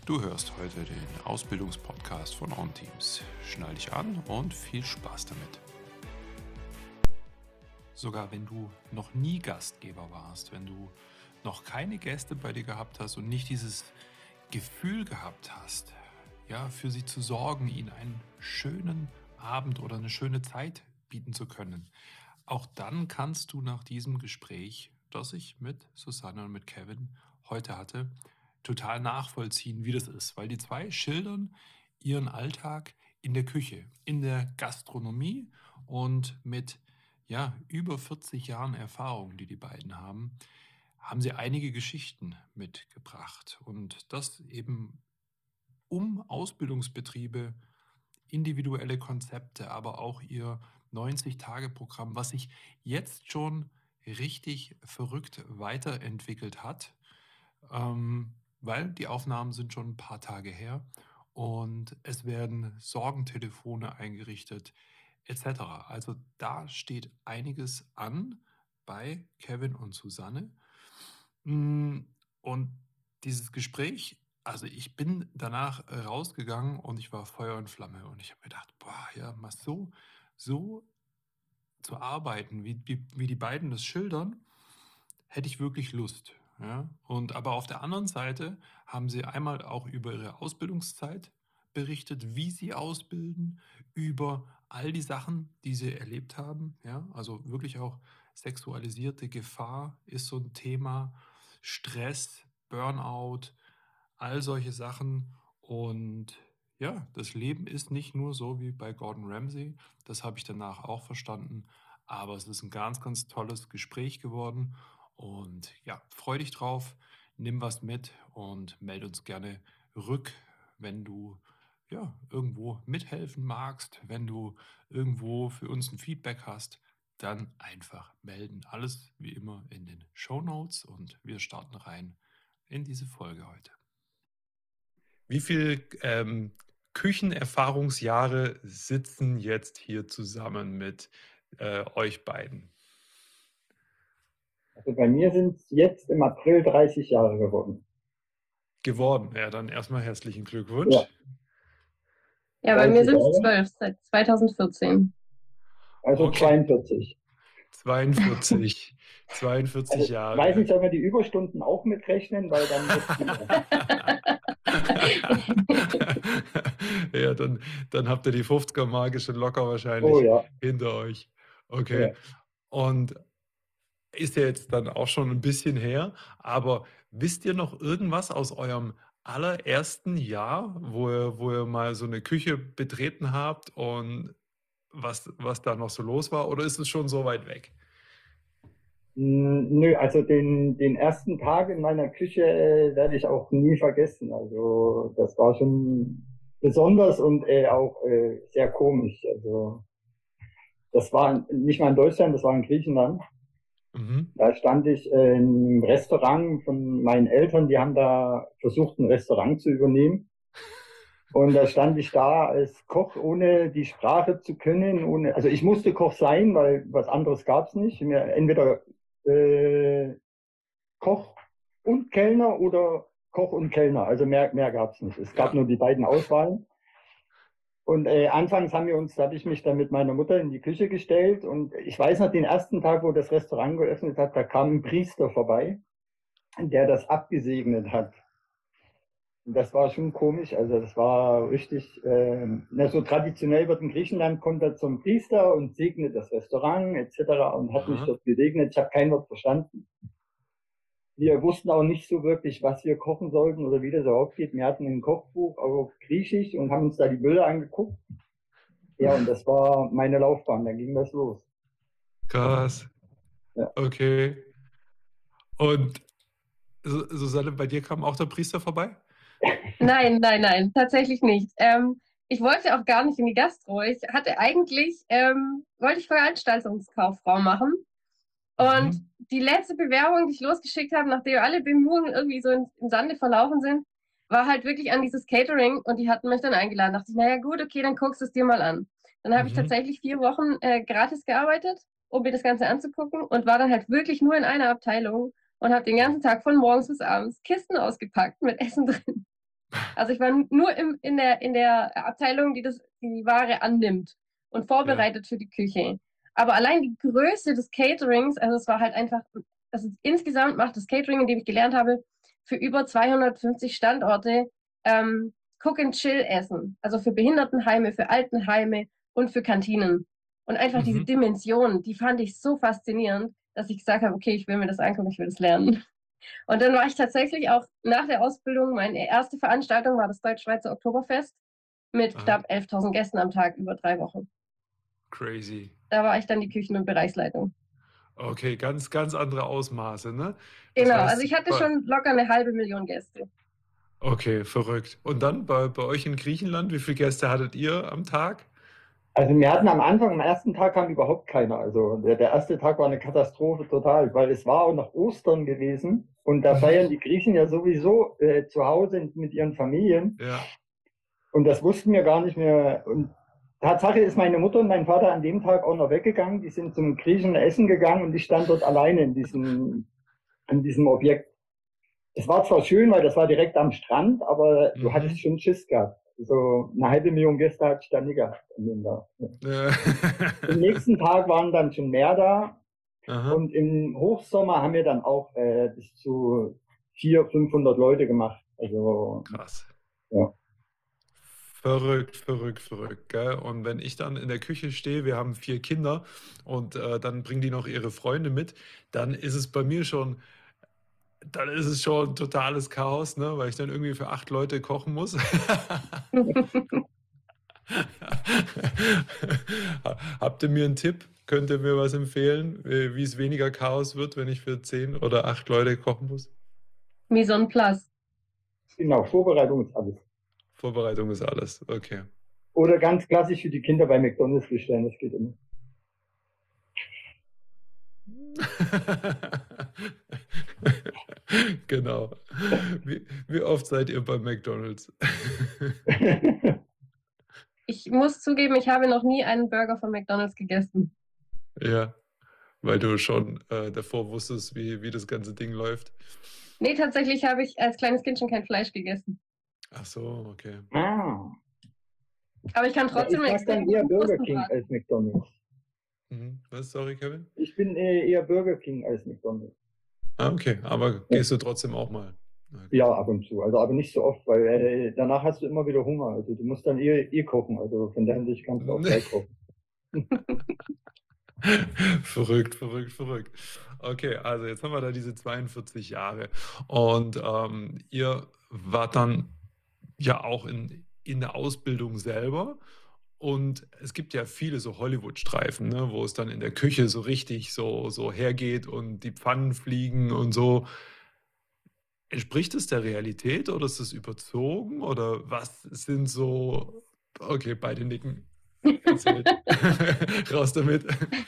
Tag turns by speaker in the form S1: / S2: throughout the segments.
S1: Du hörst heute den Ausbildungspodcast von OnTeams. Schnall dich an und viel Spaß damit. Sogar wenn du noch nie Gastgeber warst, wenn du noch keine Gäste bei dir gehabt hast und nicht dieses Gefühl gehabt hast, ja, für sie zu sorgen, ihnen einen schönen Abend oder eine schöne Zeit bieten zu können, auch dann kannst du nach diesem Gespräch, das ich mit Susanne und mit Kevin heute hatte, total nachvollziehen, wie das ist, weil die zwei schildern ihren Alltag in der Küche, in der Gastronomie und mit ja, über 40 Jahren Erfahrung, die die beiden haben, haben sie einige Geschichten mitgebracht und das eben um Ausbildungsbetriebe, individuelle Konzepte, aber auch ihr 90-Tage-Programm, was sich jetzt schon richtig verrückt weiterentwickelt hat, weil die Aufnahmen sind schon ein paar Tage her und es werden Sorgentelefone eingerichtet etc. Also da steht einiges an bei Kevin und Susanne. Und dieses Gespräch, also ich bin danach rausgegangen und ich war Feuer und Flamme und ich habe gedacht, boah, ja, mal so zu arbeiten, wie die beiden das schildern, hätte ich wirklich Lust. Ja? Und aber auf der anderen Seite haben sie einmal auch über ihre Ausbildungszeit berichtet, wie sie ausbilden, über all die Sachen, die sie erlebt haben. Ja? Also wirklich auch sexualisierte Gefahr ist so ein Thema, Stress, Burnout, all solche Sachen. Und ja, das Leben ist nicht nur so wie bei Gordon Ramsay. Das habe ich danach auch verstanden. Aber es ist ein ganz, ganz tolles Gespräch geworden. Und ja, freu dich drauf, nimm was mit und melde uns gerne rück, wenn du ja, irgendwo mithelfen magst, wenn du irgendwo für uns ein Feedback hast, dann einfach melden. Alles wie immer in den Shownotes und wir starten rein in diese Folge heute. Wie viel Küchenerfahrungsjahre sitzen jetzt hier zusammen mit euch beiden?
S2: Also bei mir sind es jetzt im April 30 Jahre geworden.
S1: Geworden. Ja, dann erstmal herzlichen Glückwunsch.
S2: Ja,
S3: Ja, bei mir
S2: 30
S3: sind es
S2: Jahre,
S3: 12, seit 2014.
S2: also
S1: Okay,
S2: 42.
S1: 42.
S2: Also
S1: 42
S2: ich weiß
S1: Jahre.
S2: nicht, sollen wir die Überstunden auch mitrechnen, weil dann wird
S1: Ja, dann habt ihr die 50er-Marke schon locker
S2: Oh
S1: wahrscheinlich
S2: ja,
S1: hinter euch. Okay.
S2: ja.
S1: Und ist ja jetzt dann auch schon ein bisschen her, aber wisst ihr noch irgendwas aus eurem allerersten Jahr, wo ihr mal so eine Küche betreten habt und was da noch so los war, oder ist es schon so weit weg?
S2: Nö, also den ersten Tag in meiner Küche werde ich auch nie vergessen. Also das war schon besonders und auch sehr komisch. Also das war nicht mal in Deutschland, das war in Griechenland.
S1: Mhm.
S2: Da stand ich im Restaurant von meinen Eltern, die haben da versucht, ein Restaurant zu übernehmen. Und da stand ich da als Koch, ohne die Sprache zu können, ohne, also ich musste Koch sein, weil was anderes gab's nicht. Entweder äh, Koch und Kellner oder Koch und Kellner. Also mehr gab's nicht. Es gab
S1: Ja.
S2: nur die beiden Auswahlen. Und anfangs habe ich mich dann mit meiner Mutter in die Küche gestellt und ich weiß noch, den ersten Tag, wo das Restaurant geöffnet hat, da kam ein Priester vorbei, der das abgesegnet hat. Und das war schon komisch, also das war richtig, so traditionell wird in Griechenland, kommt er zum Priester und segnet das Restaurant etc. und hat mich
S1: Aha.
S2: dort gesegnet. Ich habe kein Wort verstanden. Wir wussten auch nicht so wirklich, was wir kochen sollten oder wie das überhaupt geht. Wir hatten ein Kochbuch auf Griechisch und haben uns da die Bilder angeguckt. Ja, und das war meine Laufbahn, dann ging das los.
S1: Krass.
S2: Ja.
S1: Okay. Und Susanne, bei dir kam auch der Priester vorbei?
S3: Nein, tatsächlich nicht. Ich wollte auch gar nicht in die Gastro. Ich hatte eigentlich, wollte ich Veranstaltungskauffrau machen. Und
S1: Mhm.
S3: die letzte Bewerbung, die ich losgeschickt habe, nachdem alle Bemühungen irgendwie so im Sande verlaufen sind, war halt wirklich an dieses Catering und die hatten mich dann eingeladen. Da dachte ich, naja gut, okay, dann guckst du es dir mal an. Dann habe ich
S1: Mhm.
S3: tatsächlich 4 Wochen gratis gearbeitet, um mir das Ganze anzugucken und war dann halt wirklich nur in einer Abteilung und habe den ganzen Tag von morgens bis abends Kisten ausgepackt mit Essen drin. Also ich war nur in der Abteilung, die Ware annimmt und
S1: Ja.
S3: vorbereitet für die Küche. Aber allein die Größe des Caterings, also es war halt einfach, also insgesamt macht das Catering, in dem ich gelernt habe, für über 250 Standorte Cook and Chill Essen. Also für Behindertenheime, für Altenheime und für Kantinen. Und einfach diese
S1: Mhm.
S3: Dimension, die fand ich so faszinierend, dass ich gesagt habe, okay, ich will mir das angucken, ich will das lernen. Und dann war ich tatsächlich auch nach der Ausbildung, meine erste Veranstaltung war das Deutsch-Schweizer Oktoberfest mit
S1: Aha.
S3: knapp 11.000 Gästen am Tag über 3 Wochen.
S1: Crazy.
S3: Da war ich dann die Küchen- und Bereichsleitung.
S1: Okay, ganz, ganz andere Ausmaße, ne? Das
S3: Genau, also
S1: heißt,
S3: ich hatte schon locker eine halbe Million Gäste.
S1: okay, verrückt. Und dann bei euch in Griechenland, wie viele Gäste hattet ihr am Tag?
S2: Also wir hatten am Anfang, am ersten Tag kam überhaupt keiner. Also der erste Tag war eine Katastrophe total, weil es war auch noch Ostern gewesen und da
S1: Mhm.
S2: feiern die Griechen ja sowieso zu Hause mit ihren Familien
S1: Ja.
S2: und das wussten wir gar nicht mehr. Und Tatsache ist meine Mutter und mein Vater an dem Tag auch noch weggegangen. Die sind zum Griechen essen gegangen und ich stand dort alleine in diesem Objekt. Es war zwar schön, weil das war direkt am Strand, aber du hattest
S1: Mhm.
S2: schon Schiss gehabt. So eine halbe Million Gäste hatte ich da nie gehabt an dem Tag. Am nächsten Tag waren dann schon mehr da
S1: Aha.
S2: und im Hochsommer haben wir dann auch bis zu 400, 500 Leute gemacht. Also
S1: Krass.
S2: ja.
S1: Verrückt, verrückt, verrückt, gell? Und wenn ich dann in der Küche stehe, wir haben 4 Kinder und dann bringen die noch ihre Freunde mit, dann ist es bei mir schon, dann ist es schon totales Chaos, ne? Weil ich dann irgendwie für 8 Leute kochen muss. Habt ihr mir einen Tipp? Könnt ihr mir was empfehlen, wie es weniger Chaos wird, wenn ich für 10 oder 8 Leute kochen muss?
S3: Mise en place.
S2: Genau, Vorbereitung ist alles.
S1: Vorbereitung ist alles. Okay.
S2: Oder ganz klassisch für die Kinder bei McDonalds bestellen, das geht immer.
S1: Genau. Wie oft seid ihr bei McDonald's?
S3: Ich muss zugeben, ich habe noch nie einen Burger von McDonald's gegessen.
S1: Ja, weil du schon davor wusstest, wie das ganze Ding läuft.
S3: Nee, tatsächlich habe ich als kleines Kind schon kein Fleisch gegessen.
S1: Ach so, okay.
S2: Ah,
S3: Aber ich kann
S2: ja,
S3: trotzdem
S2: ich sag
S3: extrem
S2: dann eher
S3: guten
S2: Burger King
S3: Krustenbraten.
S2: als McDonalds.
S1: Mhm. Was, sorry, Kevin?
S2: Ich bin eher Burger King als McDonalds.
S1: Ah, okay, aber
S2: Ja.
S1: gehst du trotzdem auch mal? Okay.
S2: Ja, ab und zu. Also aber nicht so oft, weil danach hast du immer wieder Hunger. Also du musst dann eher kochen. Also von der Hinsicht kannst du auch gleich kochen.
S1: Verrückt, verrückt, verrückt. Okay, also jetzt haben wir da diese 42 Jahre und ihr wart dann ja auch in der Ausbildung selber und es gibt ja viele so Hollywood-Streifen, ne, wo es dann in der Küche so richtig so hergeht und die Pfannen fliegen und so. Entspricht es der Realität oder ist es überzogen oder was sind so okay, beide nicken. Erzählt. Raus damit.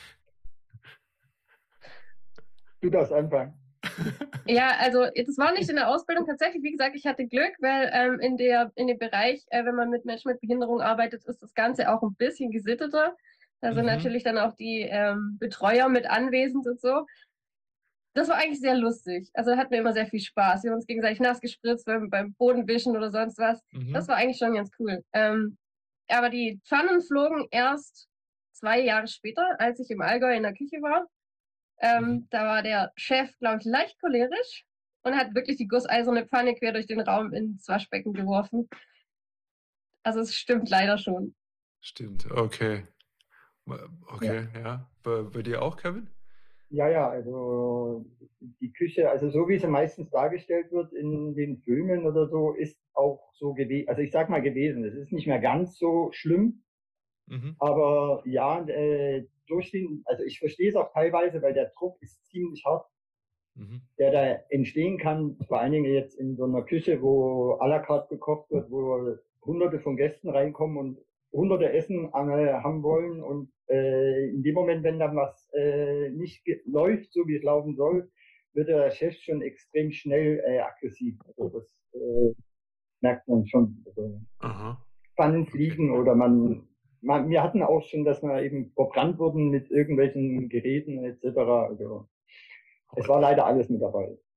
S2: Du darfst anfangen.
S3: Ja, also das war nicht in der Ausbildung tatsächlich. Wie gesagt, ich hatte Glück, weil in dem Bereich, wenn man mit Menschen mit Behinderung arbeitet, ist das Ganze auch ein bisschen gesitteter. Da sind
S1: Mhm.
S3: natürlich dann auch die Betreuer mit anwesend und so. Das war eigentlich sehr lustig. Also da hatten wir immer sehr viel Spaß. Wir haben uns gegenseitig nass gespritzt beim Bodenwischen oder sonst was. Das
S1: Mhm.
S3: war eigentlich schon ganz cool. Aber die Pfannen flogen erst 2 Jahre später, als ich im Allgäu in der Küche war. Da war der Chef, glaube ich, leicht cholerisch und hat wirklich die gusseiserne Pfanne quer durch den Raum ins Waschbecken geworfen. Also es stimmt leider schon.
S1: Stimmt, okay.
S2: Ja.
S1: Okay, ja. Bei dir auch, Kevin?
S2: Ja, also die Küche, also so wie sie meistens dargestellt wird in den Filmen oder so, ist auch so gewesen. Also ich sag mal gewesen. Es ist nicht mehr ganz so schlimm,
S1: Mhm.
S2: aber ja, also ich verstehe es auch teilweise, weil der Druck ist ziemlich hart,
S1: Mhm.
S2: der da entstehen kann, vor allen Dingen jetzt in so einer Küche, wo à la carte gekocht wird, wo hunderte von Gästen reinkommen und hunderte Essen haben wollen und in dem Moment, wenn dann was nicht läuft, so wie es laufen soll, wird der Chef schon extrem schnell aggressiv. Also das merkt man schon. Also
S1: Aha.
S2: Pfannen
S1: Okay.
S2: fliegen oder wir hatten auch schon, dass wir eben verbrannt wurden mit irgendwelchen Geräten etc. Also es war leider alles mit dabei.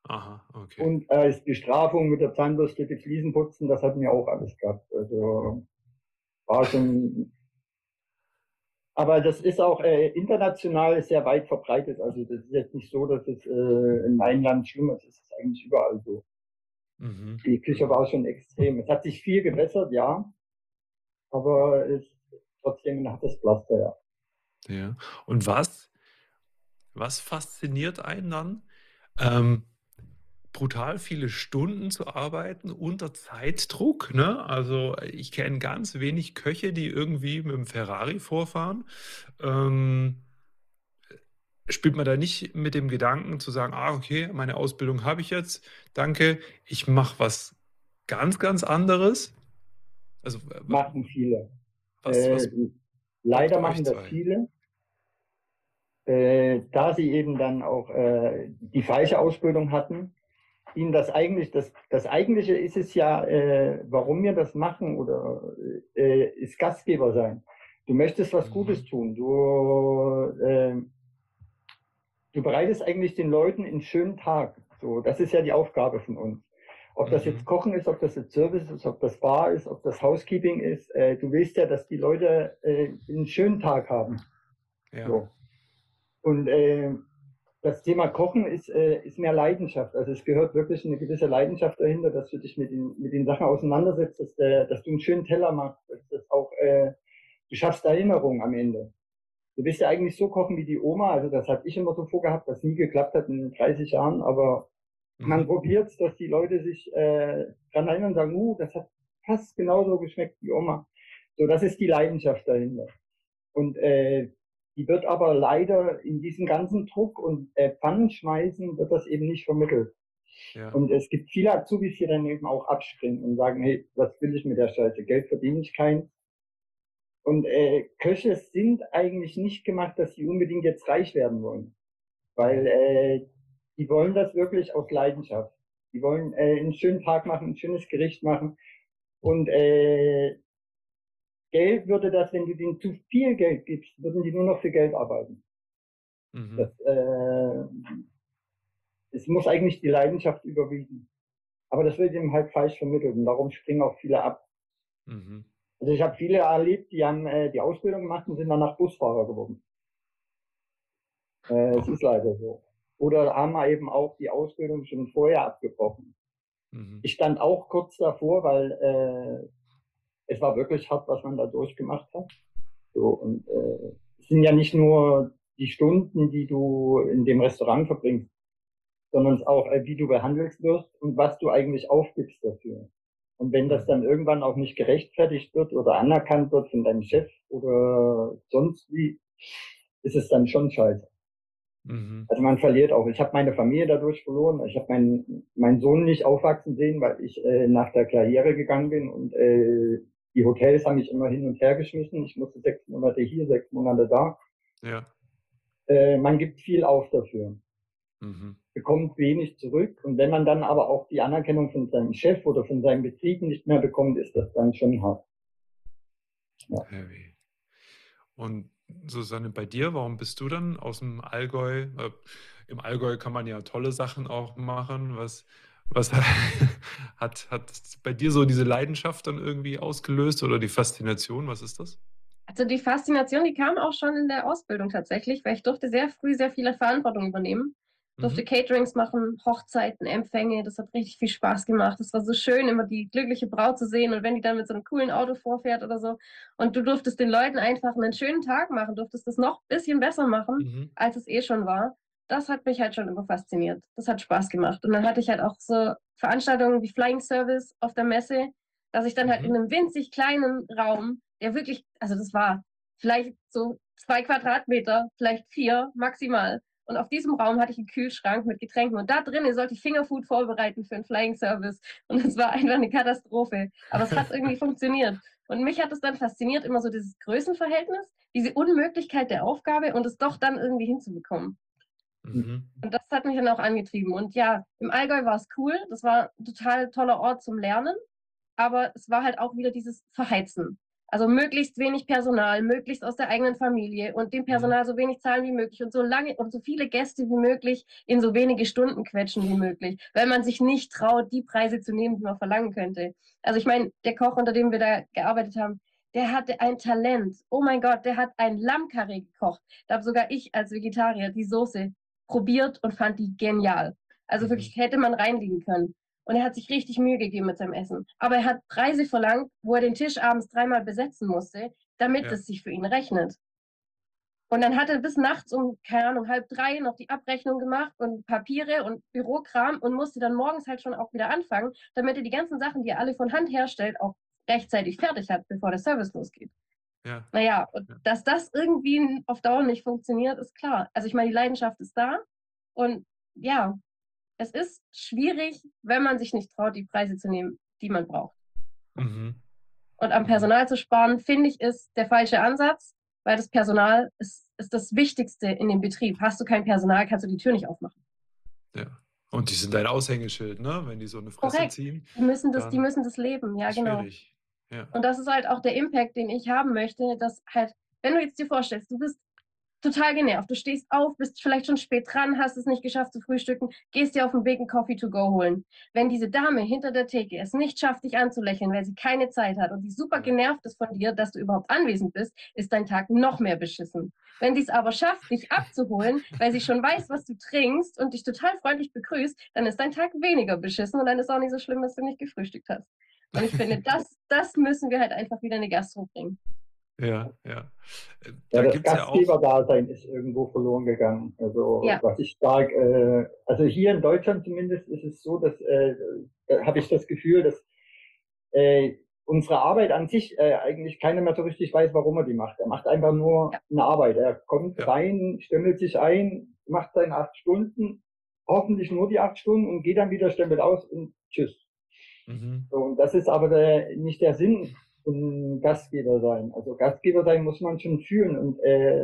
S1: Aha, okay.
S2: Und als Bestrafung mit der Zahnbürste die Fliesen putzen, das hatten wir auch alles gehabt. Also war schon. Aber das ist auch international sehr weit verbreitet. Also das ist jetzt nicht so, dass es in einem Land schlimm ist. Es ist eigentlich überall so.
S1: Mhm.
S2: Die Küche
S1: Mhm.
S2: war schon extrem. Es hat sich viel gebessert, ja, aber trotzdem ein hartes Pflaster, ja.
S1: Ja. Und was fasziniert einen dann? Ähm, brutal viele Stunden zu arbeiten unter Zeitdruck, ne? Also, ich kenne ganz wenig Köche, die irgendwie mit dem Ferrari vorfahren. Ähm, spielt man da nicht mit dem Gedanken zu sagen: „Ah, okay, meine Ausbildung habe ich jetzt. Danke, ich mache was ganz, ganz anderes?“ Also,
S2: Machen viele.
S1: was
S2: Äh,
S1: lockt
S2: leider
S1: euch
S2: machen das
S1: zwei?
S2: viele, da sie eben dann auch die falsche Ausbildung hatten. Ihnen das Eigentliche ist es ja, warum wir das machen oder ist Gastgeber sein. Du möchtest was Gutes
S1: Mhm.
S2: tun. Du bereitest eigentlich den Leuten einen schönen Tag. So, das ist ja die Aufgabe von uns. Ob das jetzt
S1: Mhm.
S2: Kochen ist, ob das jetzt Service ist, ob das Bar ist, ob das Housekeeping ist. Du willst ja, dass die Leute einen schönen Tag haben.
S1: Ja.
S2: So. Und das Thema Kochen ist mehr Leidenschaft. Also es gehört wirklich eine gewisse Leidenschaft dahinter, dass du dich mit den Sachen auseinandersetzt, dass du einen schönen Teller machst, dass das auch, du schaffst Erinnerungen am Ende. Du willst ja eigentlich so kochen wie die Oma, also das habe ich immer so vorgehabt, was nie geklappt hat in 30 Jahren, aber man
S1: Mhm.
S2: probiert es, dass die Leute sich daran erinnern und sagen, das hat fast genauso geschmeckt wie Oma. So, das ist die Leidenschaft dahinter. Und die wird aber leider in diesem ganzen Druck und Pfannenschmeißen wird das eben nicht vermittelt.
S1: Ja.
S2: Und es gibt viele Azubis, die dann eben auch abspringen und sagen, hey, was will ich mit der Scheiße? Geld verdiene ich kein. Und Köche sind eigentlich nicht gemacht, dass sie unbedingt jetzt reich werden wollen, weil
S1: Mhm.
S2: die wollen das wirklich aus Leidenschaft. Die wollen einen schönen Tag machen, ein schönes Gericht machen. Und Geld würde das, wenn du denen zu viel Geld gibst, würden die nur noch für Geld arbeiten.
S1: Mhm.
S2: Das, es muss eigentlich die Leidenschaft überwiegen. Aber das wird eben halt falsch vermittelt und darum springen auch viele ab.
S1: Mhm.
S2: Also ich habe viele erlebt, die haben die Ausbildung gemacht und sind danach Busfahrer geworden. Es
S1: Boah.
S2: ist leider so. Oder haben eben auch die Ausbildung schon vorher abgebrochen.
S1: Mhm.
S2: Ich stand auch kurz davor, weil es war wirklich hart, was man da durchgemacht hat. So, und es sind ja nicht nur die Stunden, die du in dem Restaurant verbringst, sondern auch, wie du behandelt wirst und was du eigentlich aufgibst dafür. Und wenn das
S1: Mhm.
S2: dann irgendwann auch nicht gerechtfertigt wird oder anerkannt wird von deinem Chef oder sonst wie, ist es dann schon scheiße.
S1: Mhm.
S2: Also man verliert auch. Ich habe meine Familie dadurch verloren. Ich habe meinen Sohn nicht aufwachsen sehen, weil ich nach der Karriere gegangen bin und die Hotels haben mich immer hin und her geschmissen. Ich musste 6 Monate hier, 6 Monate da.
S1: Ja.
S2: Man gibt viel auf dafür,
S1: Mhm.
S2: bekommt wenig zurück. Und wenn man dann aber auch die Anerkennung von seinem Chef oder von seinem Betrieb nicht mehr bekommt, ist das dann schon hart. Ja.
S1: Heavy. Und Susanne, bei dir, warum bist du dann aus dem Allgäu? Im Allgäu kann man ja tolle Sachen auch machen. Was hat bei dir so diese Leidenschaft dann irgendwie ausgelöst oder die Faszination? Was ist das?
S3: Also die Faszination, die kam auch schon in der Ausbildung tatsächlich, weil ich durfte sehr früh sehr viele Verantwortung übernehmen. Durfte
S1: Mhm.
S3: Caterings machen, Hochzeiten, Empfänge. Das hat richtig viel Spaß gemacht. Es war so schön, immer die glückliche Braut zu sehen und wenn die dann mit so einem coolen Auto vorfährt oder so. Und du durftest den Leuten einfach einen schönen Tag machen, durftest das noch ein bisschen besser machen,
S1: Mhm.
S3: als es eh schon war. Das hat mich halt schon immer fasziniert. Das hat Spaß gemacht. Und dann hatte ich halt auch so Veranstaltungen wie Flying Service auf der Messe, dass ich dann halt in
S1: Mhm.
S3: einem winzig kleinen Raum, der wirklich, also das war vielleicht so 2 Quadratmeter, vielleicht 4 maximal. Und auf diesem Raum hatte ich einen Kühlschrank mit Getränken. Und da drinnen sollte ich Fingerfood vorbereiten für einen Flying Service. Und es war einfach eine Katastrophe. Aber es hat irgendwie funktioniert. Und mich hat es dann fasziniert, immer so dieses Größenverhältnis, diese Unmöglichkeit der Aufgabe und es doch dann irgendwie hinzubekommen.
S1: Mhm.
S3: Und das hat mich dann auch angetrieben. Und ja, im Allgäu war es cool. Das war ein total toller Ort zum Lernen. Aber es war halt auch wieder dieses Verheizen. Also möglichst wenig Personal, möglichst aus der eigenen Familie und dem Personal so wenig zahlen wie möglich und so lange und so viele Gäste wie möglich in so wenige Stunden quetschen wie möglich, weil man sich nicht traut, die Preise zu nehmen, die man verlangen könnte. Also ich meine, der Koch, unter dem wir da gearbeitet haben, der hatte ein Talent. Oh mein Gott, der hat ein Lammkarree gekocht. Da habe sogar ich als Vegetarier die Soße probiert und fand die genial. Also wirklich hätte man reinlegen können. Und er hat sich richtig Mühe gegeben mit seinem Essen. Aber er hat Preise verlangt, wo er den Tisch abends 3-mal besetzen musste, damit es sich für ihn rechnet. Und dann hat er bis nachts um, keine Ahnung, 2:30 noch die Abrechnung gemacht und Papiere und Bürokram und musste dann morgens halt schon auch wieder anfangen, damit er die ganzen Sachen, die er alle von Hand herstellt, auch rechtzeitig fertig hat, bevor der Service losgeht.
S1: Ja.
S3: Naja, und dass das irgendwie auf Dauer nicht funktioniert, ist klar. Also ich meine, die Leidenschaft ist da und ja, es ist schwierig, wenn man sich nicht traut, die Preise zu nehmen, die man braucht. Und am Personal zu sparen, finde ich, ist der falsche Ansatz, weil das Personal ist das Wichtigste in dem Betrieb. Hast du kein Personal, kannst du die Tür nicht aufmachen.
S1: Ja. Und die sind dein Aushängeschild, ne? Wenn die so eine Fresse
S3: Korrekt.
S1: ziehen.
S3: Die müssen das leben, ja, genau.
S1: Schwierig. Ja.
S3: Und das ist halt auch der Impact, den ich haben möchte, dass halt, wenn du jetzt dir vorstellst, du bist total genervt, du stehst auf, bist vielleicht schon spät dran, hast es nicht geschafft zu frühstücken, gehst dir auf dem Weg einen Coffee to go holen. Wenn diese Dame hinter der Theke es nicht schafft, dich anzulächeln, weil sie keine Zeit hat und sie super genervt ist von dir, dass du überhaupt anwesend bist, ist dein Tag noch mehr beschissen. Wenn sie es aber schafft, dich abzuholen, weil sie schon weiß, was du trinkst und dich total freundlich begrüßt, dann ist dein Tag weniger beschissen und dann ist auch nicht so schlimm, dass du nicht gefrühstückt hast. Und ich finde, das müssen wir halt einfach wieder in die Gastro bringen.
S1: Ja, ja.
S2: Ja, das Gastgeberdasein ist irgendwo verloren gegangen. Also was ich stark, also hier in Deutschland zumindest ist es so, dass habe ich das Gefühl, dass unsere Arbeit an sich eigentlich keiner mehr so richtig weiß, warum er die macht. Er macht einfach nur eine Arbeit. Er kommt rein, stempelt sich ein, macht seine 8 Stunden, hoffentlich nur die 8 Stunden und geht dann wieder, stempelt aus und tschüss. So, und das ist aber nicht der Sinn von Gastgeber sein. Also Gastgeber sein muss man schon fühlen und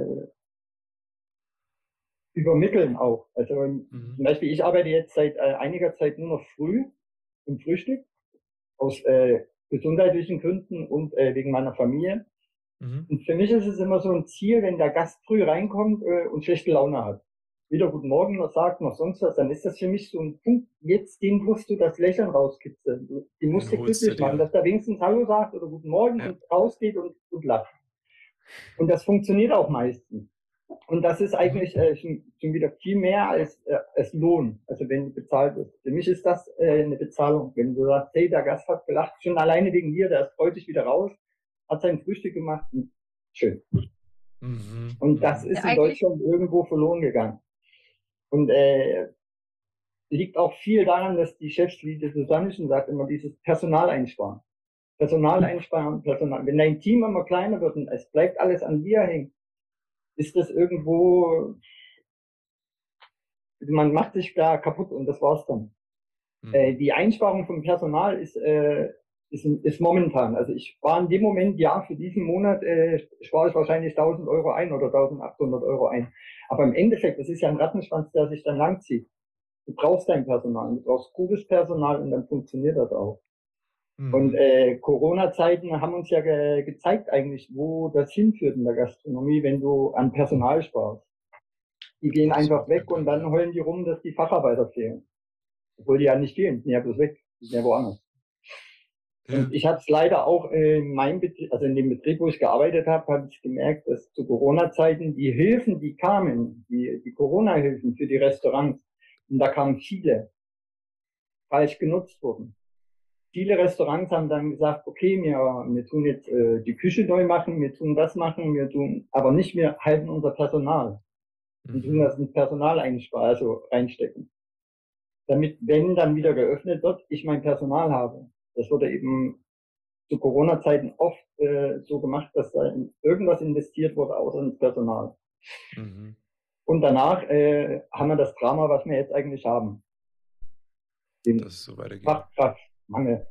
S2: übermitteln auch. Also zum Beispiel, ich arbeite jetzt seit einiger Zeit nur noch früh im Frühstück aus gesundheitlichen Gründen und wegen meiner Familie. Und für mich ist es immer so ein Ziel, wenn der Gast früh reinkommt und schlechte Laune hat. Weder Guten Morgen noch sagt noch sonst was, dann ist das für mich so ein Punkt, jetzt den musst du das Lächeln rauskitzeln. Den musst du glücklich machen, dass der wenigstens Hallo sagt oder Guten Morgen und rausgeht und lacht. Und das funktioniert auch meistens. Und das ist eigentlich schon wieder viel mehr als Lohn, also wenn bezahlt ist. Für mich ist das eine Bezahlung. Wenn du sagst, hey, der Gast hat gelacht, schon alleine wegen dir, der ist freut sich wieder raus, hat sein Frühstück gemacht, schön. Und das ist in Deutschland irgendwo verloren gegangen. Und liegt auch viel daran, dass die Chefs, wie die Susanne schon sagt, immer dieses Personal einsparen. Personal einsparen, Personal. Wenn dein Team immer kleiner wird und es bleibt alles an dir hängen, ist das irgendwo, man macht sich da kaputt und das war's dann. Die Einsparung vom Personal ist momentan. Also ich spare in dem Moment, für diesen Monat spare ich wahrscheinlich 1.000 Euro ein oder 1.800 Euro ein. Aber im Endeffekt, das ist ja ein Rattenschwanz, der sich dann langzieht. Du brauchst dein Personal, du brauchst gutes Personal und dann funktioniert das auch. Und Corona-Zeiten haben uns ja gezeigt eigentlich, wo das hinführt in der Gastronomie, wenn du an Personal sparst. Die gehen einfach weg und dann heulen die rum, dass die Facharbeiter fehlen. Obwohl die ja nicht gehen, die sind ja bloß weg, die sind ja woanders. Und ich habe es leider auch in meinem Betrieb, also in dem Betrieb, wo ich gearbeitet habe ich gemerkt, dass zu Corona-Zeiten die Hilfen, die kamen, die Corona-Hilfen für die Restaurants, und da kamen viele, falsch genutzt wurden. Viele Restaurants haben dann gesagt, okay, wir tun jetzt die Küche neu machen, wir tun das machen, aber nicht, wir halten unser Personal. Und tun das ins Personal reinstecken. Damit, wenn dann wieder geöffnet wird, ich mein Personal habe. Das wurde eben zu Corona-Zeiten oft so gemacht, dass da in irgendwas investiert wurde, außer ins Personal. Und danach haben wir das Drama, was wir jetzt eigentlich haben.
S1: Dass es so weitergeht.
S2: Fachkraftmangel.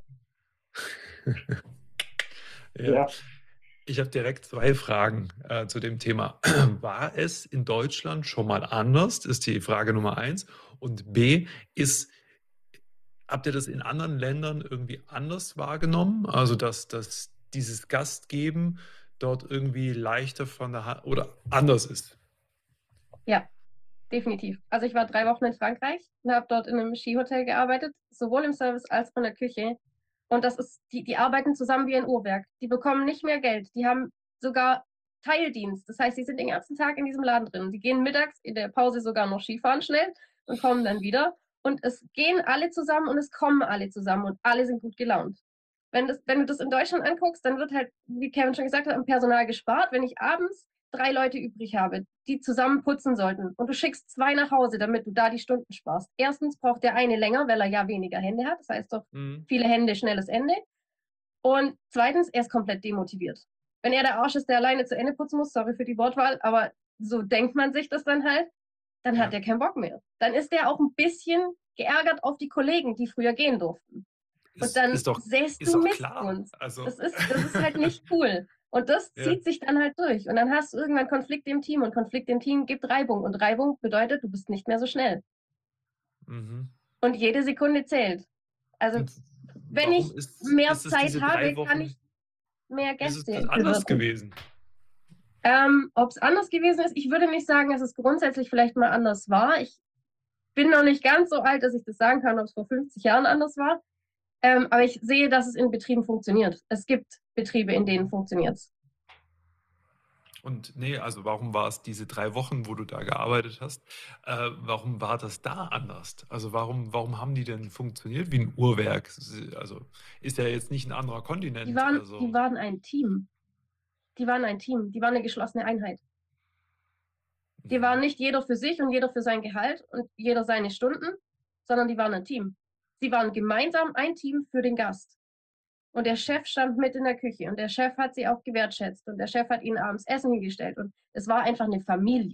S1: Ja. Ich habe direkt 2 Fragen zu dem Thema. War es in Deutschland schon mal anders? Ist die Frage Nummer 1. Und B, habt ihr das in anderen Ländern irgendwie anders wahrgenommen? Also, dass dieses Gastgeben dort irgendwie leichter von der Hand oder anders ist.
S3: Ja, definitiv. Also ich war 3 Wochen in Frankreich und habe dort in einem Skihotel gearbeitet, sowohl im Service als auch in der Küche. Und das ist, die arbeiten zusammen wie ein Uhrwerk. Die bekommen nicht mehr Geld. Die haben sogar Teildienst. Das heißt, die sind den ganzen Tag in diesem Laden drin. Die gehen mittags in der Pause sogar noch Skifahren schnell und kommen dann wieder. Und es gehen alle zusammen und es kommen alle zusammen und alle sind gut gelaunt. Wenn du das in Deutschland anguckst, dann wird halt, wie Kevin schon gesagt hat, am Personal gespart. Wenn ich abends 3 Leute übrig habe, die zusammen putzen sollten und du schickst 2 nach Hause, damit du da die Stunden sparst. Erstens braucht der eine länger, weil er ja weniger Hände hat. Das heißt doch, viele Hände, schnelles Ende. Und zweitens, er ist komplett demotiviert. Wenn er der Arsch ist, der alleine zu Ende putzen muss, sorry für die Wortwahl, aber so denkt man sich das dann halt, dann hat er keinen Bock mehr. Dann ist der auch ein bisschen geärgert auf die Kollegen, die früher gehen durften. Und dann säst du Missgunst.
S1: Also.
S3: Das ist halt nicht cool. Und das zieht sich dann halt durch. Und dann hast du irgendwann Konflikte im Team und Konflikt im Team gibt Reibung. Und Reibung bedeutet, du bist nicht mehr so schnell. Und jede Sekunde zählt. Also, wenn ich mehr Zeit habe, kann ich mehr Gäste.
S1: Ist es anders gewesen?
S3: Ob es anders gewesen ist, ich würde nicht sagen, dass es grundsätzlich vielleicht mal anders war. Ich bin noch nicht ganz so alt, dass ich das sagen kann, ob es vor 50 Jahren anders war. Aber ich sehe, dass es in Betrieben funktioniert. Es gibt Betriebe, in denen funktioniert es.
S1: Und nee, also warum war es diese 3 Wochen, wo du da gearbeitet hast, warum war das da anders? Also warum haben die denn funktioniert wie ein Uhrwerk? Also ist ja jetzt nicht ein anderer Kontinent.
S3: Die waren ein Team. Die waren eine geschlossene Einheit. Die waren nicht jeder für sich und jeder für sein Gehalt und jeder seine Stunden, sondern die waren ein Team. Sie waren gemeinsam ein Team für den Gast. Und der Chef stand mit in der Küche und der Chef hat sie auch gewertschätzt und der Chef hat ihnen abends Essen hingestellt und es war einfach eine Familie.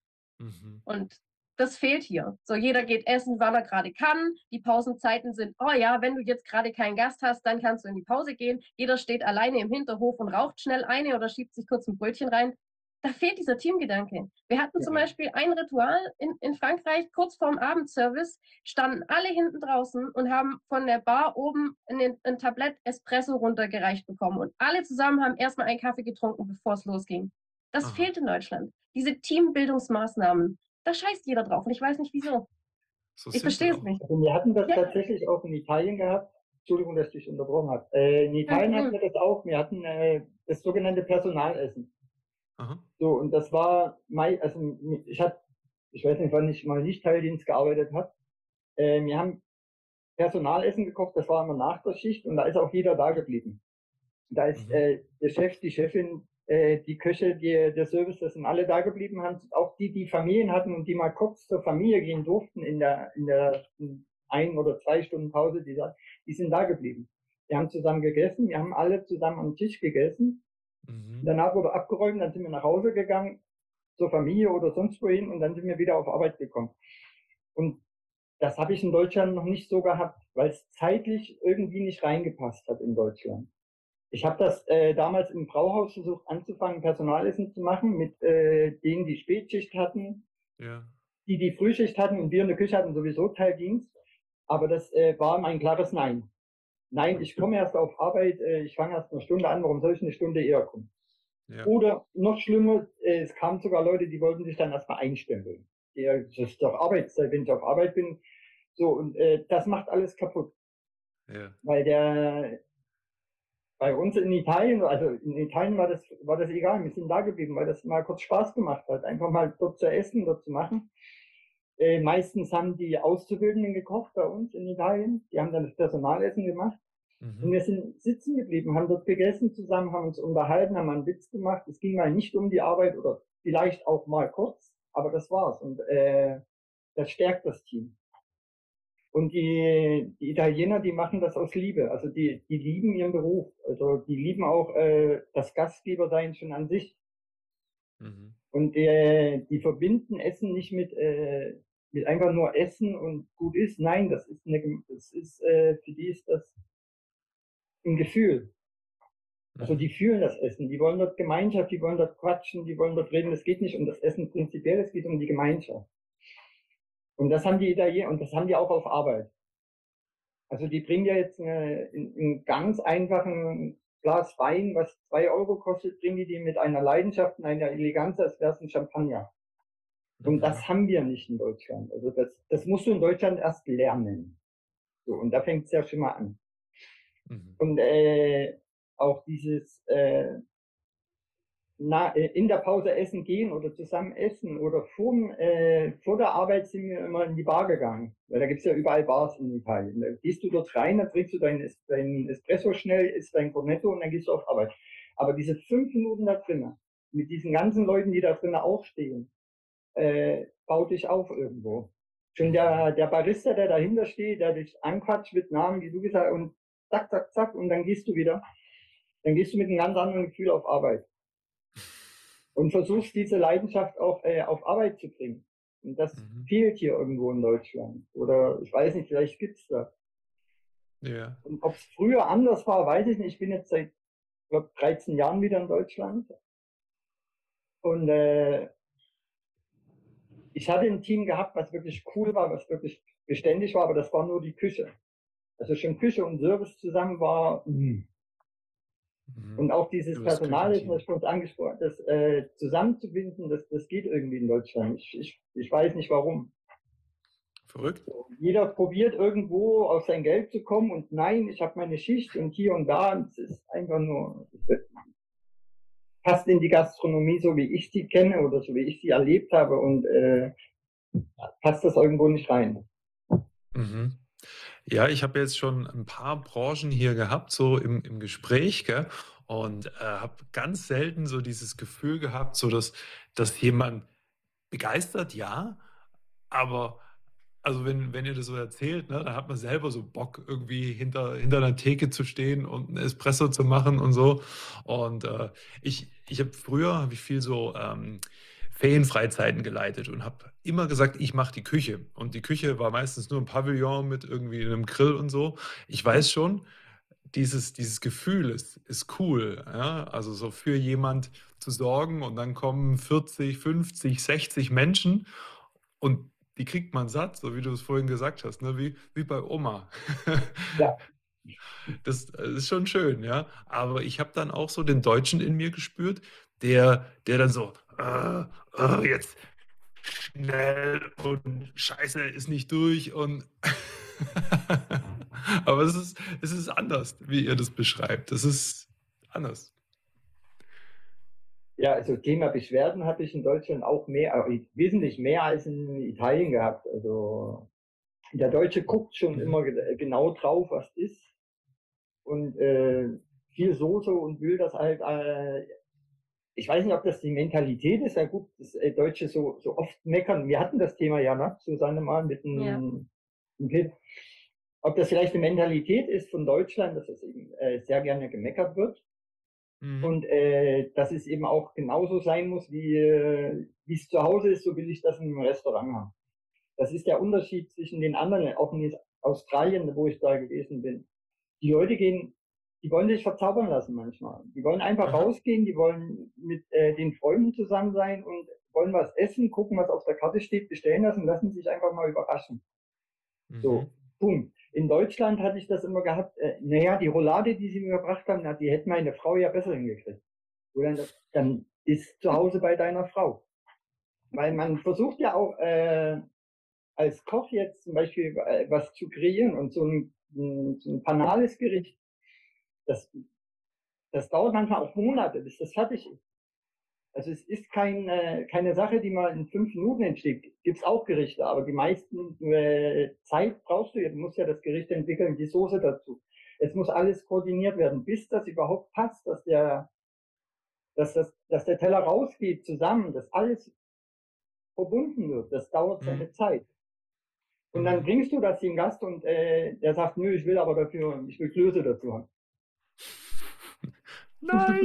S3: Und das fehlt hier. So, jeder geht essen, wann er gerade kann. Die Pausenzeiten sind, oh ja, wenn du jetzt gerade keinen Gast hast, dann kannst du in die Pause gehen. Jeder steht alleine im Hinterhof und raucht schnell eine oder schiebt sich kurz ein Brötchen rein. Da fehlt dieser Teamgedanke. Wir hatten zum Beispiel ein Ritual in Frankreich, kurz vorm Abendservice, standen alle hinten draußen und haben von der Bar oben ein Tablett Espresso runtergereicht bekommen. Und alle zusammen haben erstmal einen Kaffee getrunken, bevor es losging. Das fehlt in Deutschland. Diese Teambildungsmaßnahmen, da scheißt jeder drauf und ich weiß nicht wieso. Ich verstehe es nicht.
S2: Also wir hatten das tatsächlich auch in Italien gehabt. Entschuldigung, dass ich dich unterbrochen habe. In Italien hatten wir das auch. Wir hatten das sogenannte Personalessen. So, und das war, also ich weiß nicht, wann ich mal nicht Teildienst gearbeitet habe. Wir haben Personalessen gekocht, das war immer nach der Schicht und da ist auch jeder da geblieben. Da ist der Chef, die Chefin, die Köche, der Service, das sind alle da geblieben, haben auch die Familien hatten und die mal kurz zur Familie gehen durften in der 1 oder 2 Stunden Pause, die sind da geblieben. Wir haben zusammen gegessen, wir haben alle zusammen am Tisch gegessen. Danach wurde abgeräumt, dann sind wir nach Hause gegangen, zur Familie oder sonst wohin und dann sind wir wieder auf Arbeit gekommen. Und das habe ich in Deutschland noch nicht so gehabt, weil es zeitlich irgendwie nicht reingepasst hat in Deutschland. Ich habe das damals im Brauhaus versucht anzufangen, Personalessen zu machen mit denen, die Spätschicht hatten, die Frühschicht hatten und wir in der Küche hatten sowieso Teildienst. Aber das war mein klares Nein. Nein, ich komme erst auf Arbeit, ich fange erst 1 Stunde an, warum soll ich 1 Stunde eher kommen? Oder noch schlimmer, es kamen sogar Leute, die wollten sich dann erstmal einstempeln. Das ist doch Arbeitszeit, wenn ich auf Arbeit bin. So, und das macht alles kaputt. Weil bei uns in Italien, also in Italien war das egal, wir sind da geblieben, weil das mal kurz Spaß gemacht hat, einfach mal dort zu essen, dort zu machen. Meistens haben die Auszubildenden gekocht bei uns in Italien, die haben dann das Personalessen gemacht. Und wir sind sitzen geblieben, haben dort gegessen zusammen, haben uns unterhalten, haben einen Witz gemacht. Es ging mal nicht um die Arbeit oder vielleicht auch mal kurz, aber das war's. Und das stärkt das Team. Und die Italiener, die machen das aus Liebe. Also die lieben ihren Beruf. Also die lieben auch das Gastgebersein schon an sich. Und die verbinden Essen nicht mit einfach nur Essen und gut ist. Nein, für die ist das ein Gefühl. Also die fühlen das Essen, die wollen dort Gemeinschaft, die wollen dort quatschen, die wollen dort reden. Es geht nicht um das Essen prinzipiell, es geht um die Gemeinschaft. Und das haben die Italiener und das haben die auch auf Arbeit. Also die bringen ja jetzt einen ganz einfachen Glas Wein, was 2 € kostet, trinken die mit einer Leidenschaft und einer Eleganz, als wäre es ein Champagner. Und das haben wir nicht in Deutschland. Also das musst du in Deutschland erst lernen. So, und da fängt es ja schon mal an. Und auch dieses in der Pause essen gehen oder zusammen essen oder vor der Arbeit sind wir immer in die Bar gegangen, weil da gibt es ja überall Bars in Italien. Da gehst du dort rein, dann trinkst du dein Espresso schnell, isst dein Cornetto und dann gehst du auf Arbeit. Aber diese 5 Minuten da drinnen, mit diesen ganzen Leuten, die da drinnen auch stehen, baut dich auf irgendwo. Schon der Barista, der dahinter steht, der dich anquatscht mit Namen, wie du gesagt hast, und zack, zack, zack, und dann gehst du wieder. Dann gehst du mit einem ganz anderen Gefühl auf Arbeit. Und versuchst diese Leidenschaft auch auf Arbeit zu bringen. Und das fehlt hier irgendwo in Deutschland. Oder ich weiß nicht, vielleicht gibt es das.
S1: Ja.
S2: Und ob es früher anders war, weiß ich nicht. Ich bin jetzt seit, glaube 13 Jahren wieder in Deutschland. Und ich hatte ein Team gehabt, was wirklich cool war, was wirklich beständig war, aber das war nur die Küche. Also schon Küche und Service zusammen war. Und auch dieses
S1: Nur das
S2: Personal, das
S1: Küchenteam.
S2: ich vorhin angesprochen habe, das zusammenzubinden, das geht irgendwie in Deutschland. Ich weiß nicht warum.
S1: Verrückt.
S2: Jeder probiert irgendwo auf sein Geld zu kommen und nein, ich habe meine Schicht und hier und da. Und es ist einfach nur, passt in die Gastronomie, so wie ich sie kenne oder so wie ich sie erlebt habe und passt das irgendwo nicht rein.
S1: Mhm. Ja, ich habe jetzt schon ein paar Branchen hier gehabt, so im Gespräch, gell? Und habe ganz selten so dieses Gefühl gehabt, so dass jemand begeistert, ja, aber also wenn ihr das so erzählt, ne, dann hat man selber so Bock, irgendwie hinter einer Theke zu stehen und 'n Espresso zu machen und so. Und ich habe früher habe ich viel so Ferienfreizeiten geleitet und habe immer gesagt, ich mache die Küche. Und die Küche war meistens nur ein Pavillon mit irgendwie einem Grill und so. Ich weiß schon, dieses Gefühl ist cool, ja? Also so für jemand zu sorgen und dann kommen 40, 50, 60 Menschen und die kriegt man satt, so wie du es vorhin gesagt hast, ne? Wie bei Oma.
S2: Ja.
S1: Das ist schon schön, ja. Aber ich habe dann auch so den Deutschen in mir gespürt, der dann so, jetzt schnell und Scheiße ist nicht durch und aber es ist anders, wie ihr das beschreibt. Das ist anders.
S2: Ja, also Thema Beschwerden habe ich in Deutschland auch mehr, wesentlich mehr als in Italien gehabt. Also der Deutsche guckt schon immer genau drauf, was ist. Und viel Soße und will das halt. Ich weiß nicht, ob das die Mentalität ist. Ja gut, das Deutsche so oft meckern. Wir hatten das Thema ja, ne, Susanne, mal mit einem Kind. Ob das vielleicht eine Mentalität ist von Deutschland, dass es eben sehr gerne gemeckert wird. Und dass es eben auch genauso sein muss, wie es zu Hause ist, so will ich das im Restaurant haben. Das ist der Unterschied zwischen den anderen, auch in Australien, wo ich da gewesen bin. Die Leute die wollen sich verzaubern lassen manchmal. Die wollen einfach
S1: Aha.
S2: rausgehen, die wollen mit den Freunden zusammen sein und wollen was essen, gucken, was auf der Karte steht, bestellen das und lassen sich einfach mal überraschen. So, boom. In Deutschland hatte ich das immer gehabt, naja, die Roulade, die sie mir gebracht haben, die hätte meine Frau ja besser hingekriegt. Oder dann ist zu Hause bei deiner Frau. Weil man versucht ja auch als Koch jetzt zum Beispiel was zu kreieren und so ein banales Gericht, das dauert manchmal auch Monate, bis das fertig ist. Also es ist keine Sache, die mal in 5 Minuten entsteht. Gibt es auch Gerichte, aber die meisten Zeit brauchst du ja. Du musst ja das Gericht entwickeln, die Soße dazu. Es muss alles koordiniert werden, bis das überhaupt passt, dass der Teller rausgeht zusammen, dass alles verbunden wird. Das dauert seine Zeit. Und dann bringst du das dem Gast und der sagt, nö, ich will Klöße dazu haben.
S1: Nein!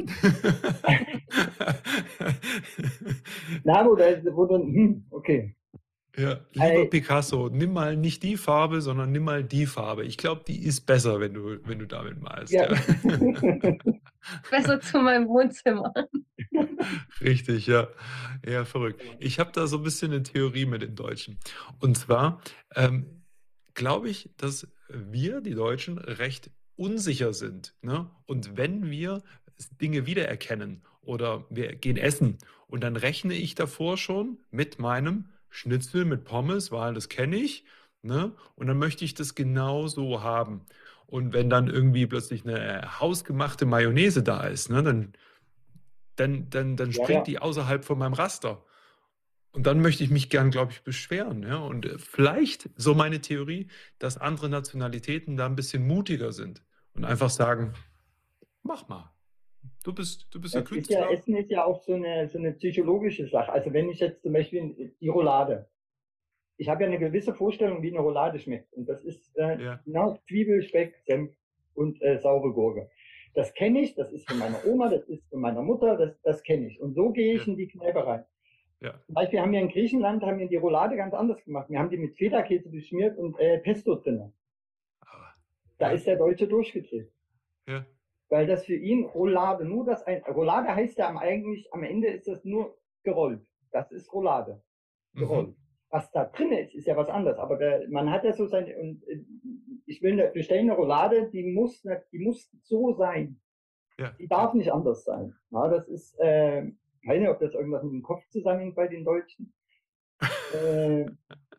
S2: Na, wo dann, okay.
S1: Ja, lieber Picasso, nimm mal nicht die Farbe, sondern nimm mal die Farbe. Ich glaube, die ist besser, wenn du damit malst.
S2: Ja.
S3: Besser zu meinem Wohnzimmer.
S1: Richtig, ja. Ja, verrückt. Ich habe da so ein bisschen eine Theorie mit den Deutschen. Und zwar glaube ich, dass wir, die Deutschen, recht unsicher sind, ne? Und wenn wir Dinge wiedererkennen oder wir gehen essen und dann rechne ich davor schon mit meinem Schnitzel mit Pommes, weil das kenne ich, ne? Und dann möchte ich das genau so haben. Und wenn dann irgendwie plötzlich eine hausgemachte Mayonnaise da ist, ne, dann
S2: Ja,
S1: springt
S2: ja.
S1: die außerhalb von meinem Raster. Und dann möchte ich mich gern, glaube ich, beschweren. Ja? Und vielleicht, so meine Theorie, dass andere Nationalitäten da ein bisschen mutiger sind und einfach sagen, mach mal. Du bist der Künstler.
S2: Essen ist ja auch so eine psychologische Sache. Also wenn ich jetzt zum Beispiel die Roulade, ich habe ja eine gewisse Vorstellung, wie eine Roulade schmeckt. Und das ist
S1: Ja,
S2: Zwiebel, Speck, Senf und saure Gurke. Das kenne ich, das ist von meiner Oma, das ist von meiner Mutter, das kenne ich. Und so gehe ich
S1: ja,
S2: in die Kneipe rein.
S1: ja.
S2: Zum Beispiel haben wir in Griechenland haben wir die Roulade ganz anders gemacht. Wir haben die mit Feta-Käse beschmiert und Pesto drin.
S1: Aber,
S2: Da
S1: ja,
S2: ist der Deutsche durchgedreht.
S1: ja.
S2: Weil das für ihn Roulade, nur das ein, Roulade heißt ja eigentlich, am Ende ist das nur gerollt. Das ist Roulade,
S1: Mhm.
S2: gerollt. Was da drin ist, ist ja was anderes. Aber man hat ja so seine, und ich will bestellen eine Roulade, die muss so sein.
S1: Ja,
S2: Die
S1: ja.
S2: darf nicht anders sein. Ja, das ist, ich weiß nicht, ob das irgendwas mit dem Kopf zusammenhängt bei den Deutschen. Äh,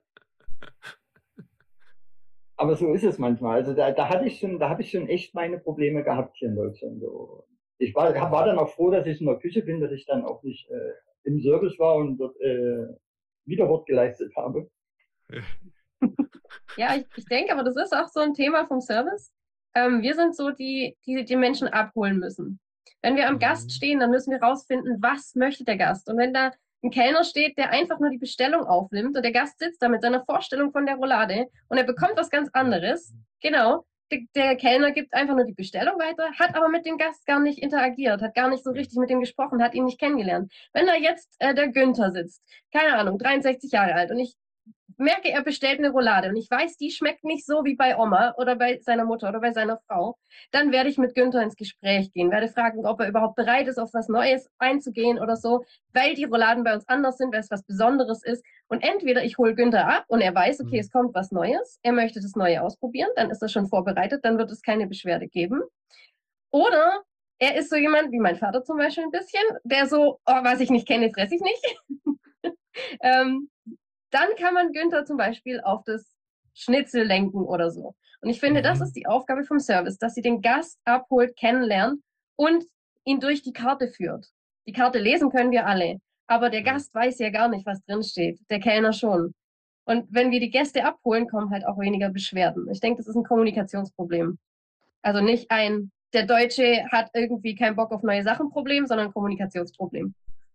S2: aber so ist es manchmal. Also da habe ich schon echt meine Probleme gehabt hier in Deutschland. So. War
S1: Mhm.
S2: dann auch froh, dass ich in der Küche bin, dass ich dann auch nicht im Service war und dort Widerwort geleistet habe.
S1: Ja.
S3: Ja, ich denke, aber das ist auch so ein Thema vom Service. Wir sind so die Menschen abholen müssen. Wenn wir am Gast
S1: Mhm.
S3: stehen, dann müssen wir rausfinden, was möchte der Gast. Und wenn da ein Kellner steht, der einfach nur die Bestellung aufnimmt und der Gast sitzt da mit seiner Vorstellung von der Roulade und er bekommt was ganz anderes, genau, der Kellner gibt einfach nur die Bestellung weiter, hat aber mit dem Gast gar nicht interagiert, hat gar nicht so
S1: Ja.
S3: richtig mit ihm gesprochen, hat ihn nicht kennengelernt. Wenn da jetzt der Günther sitzt, keine Ahnung, 63 Jahre alt und ich merke, er bestellt eine Roulade und ich weiß, die schmeckt nicht so wie bei Oma oder bei seiner Mutter oder bei seiner Frau, dann werde ich mit Günther ins Gespräch gehen, werde fragen, ob er überhaupt bereit ist, auf was Neues einzugehen oder so, weil die Rouladen bei uns anders sind, weil es was Besonderes ist. Und entweder ich hole Günther ab und er weiß, okay,
S1: Mhm.
S3: es kommt was Neues, er möchte das Neue ausprobieren, dann ist er schon vorbereitet, dann wird es keine Beschwerde geben. Oder er ist so jemand, wie mein Vater zum Beispiel ein bisschen, der so, oh, was ich nicht kenne, fresse ich nicht. ähm, dann kann man Günther zum Beispiel auf das Schnitzel lenken oder so. Und ich finde, das ist
S1: Mhm.
S3: die Aufgabe vom Service, dass sie den Gast abholt, kennenlernt und ihn durch die Karte führt. Die Karte lesen können wir alle, aber der
S1: Ja.
S3: Gast weiß ja gar nicht, was drin steht. Der Kellner schon. Und wenn wir die Gäste abholen, kommen halt auch weniger Beschwerden. Ich denke, das ist ein Kommunikationsproblem. Also nicht ein, der Deutsche hat irgendwie keinen Bock auf neue Sachen Problem, sondern ein Kommunikationsproblem.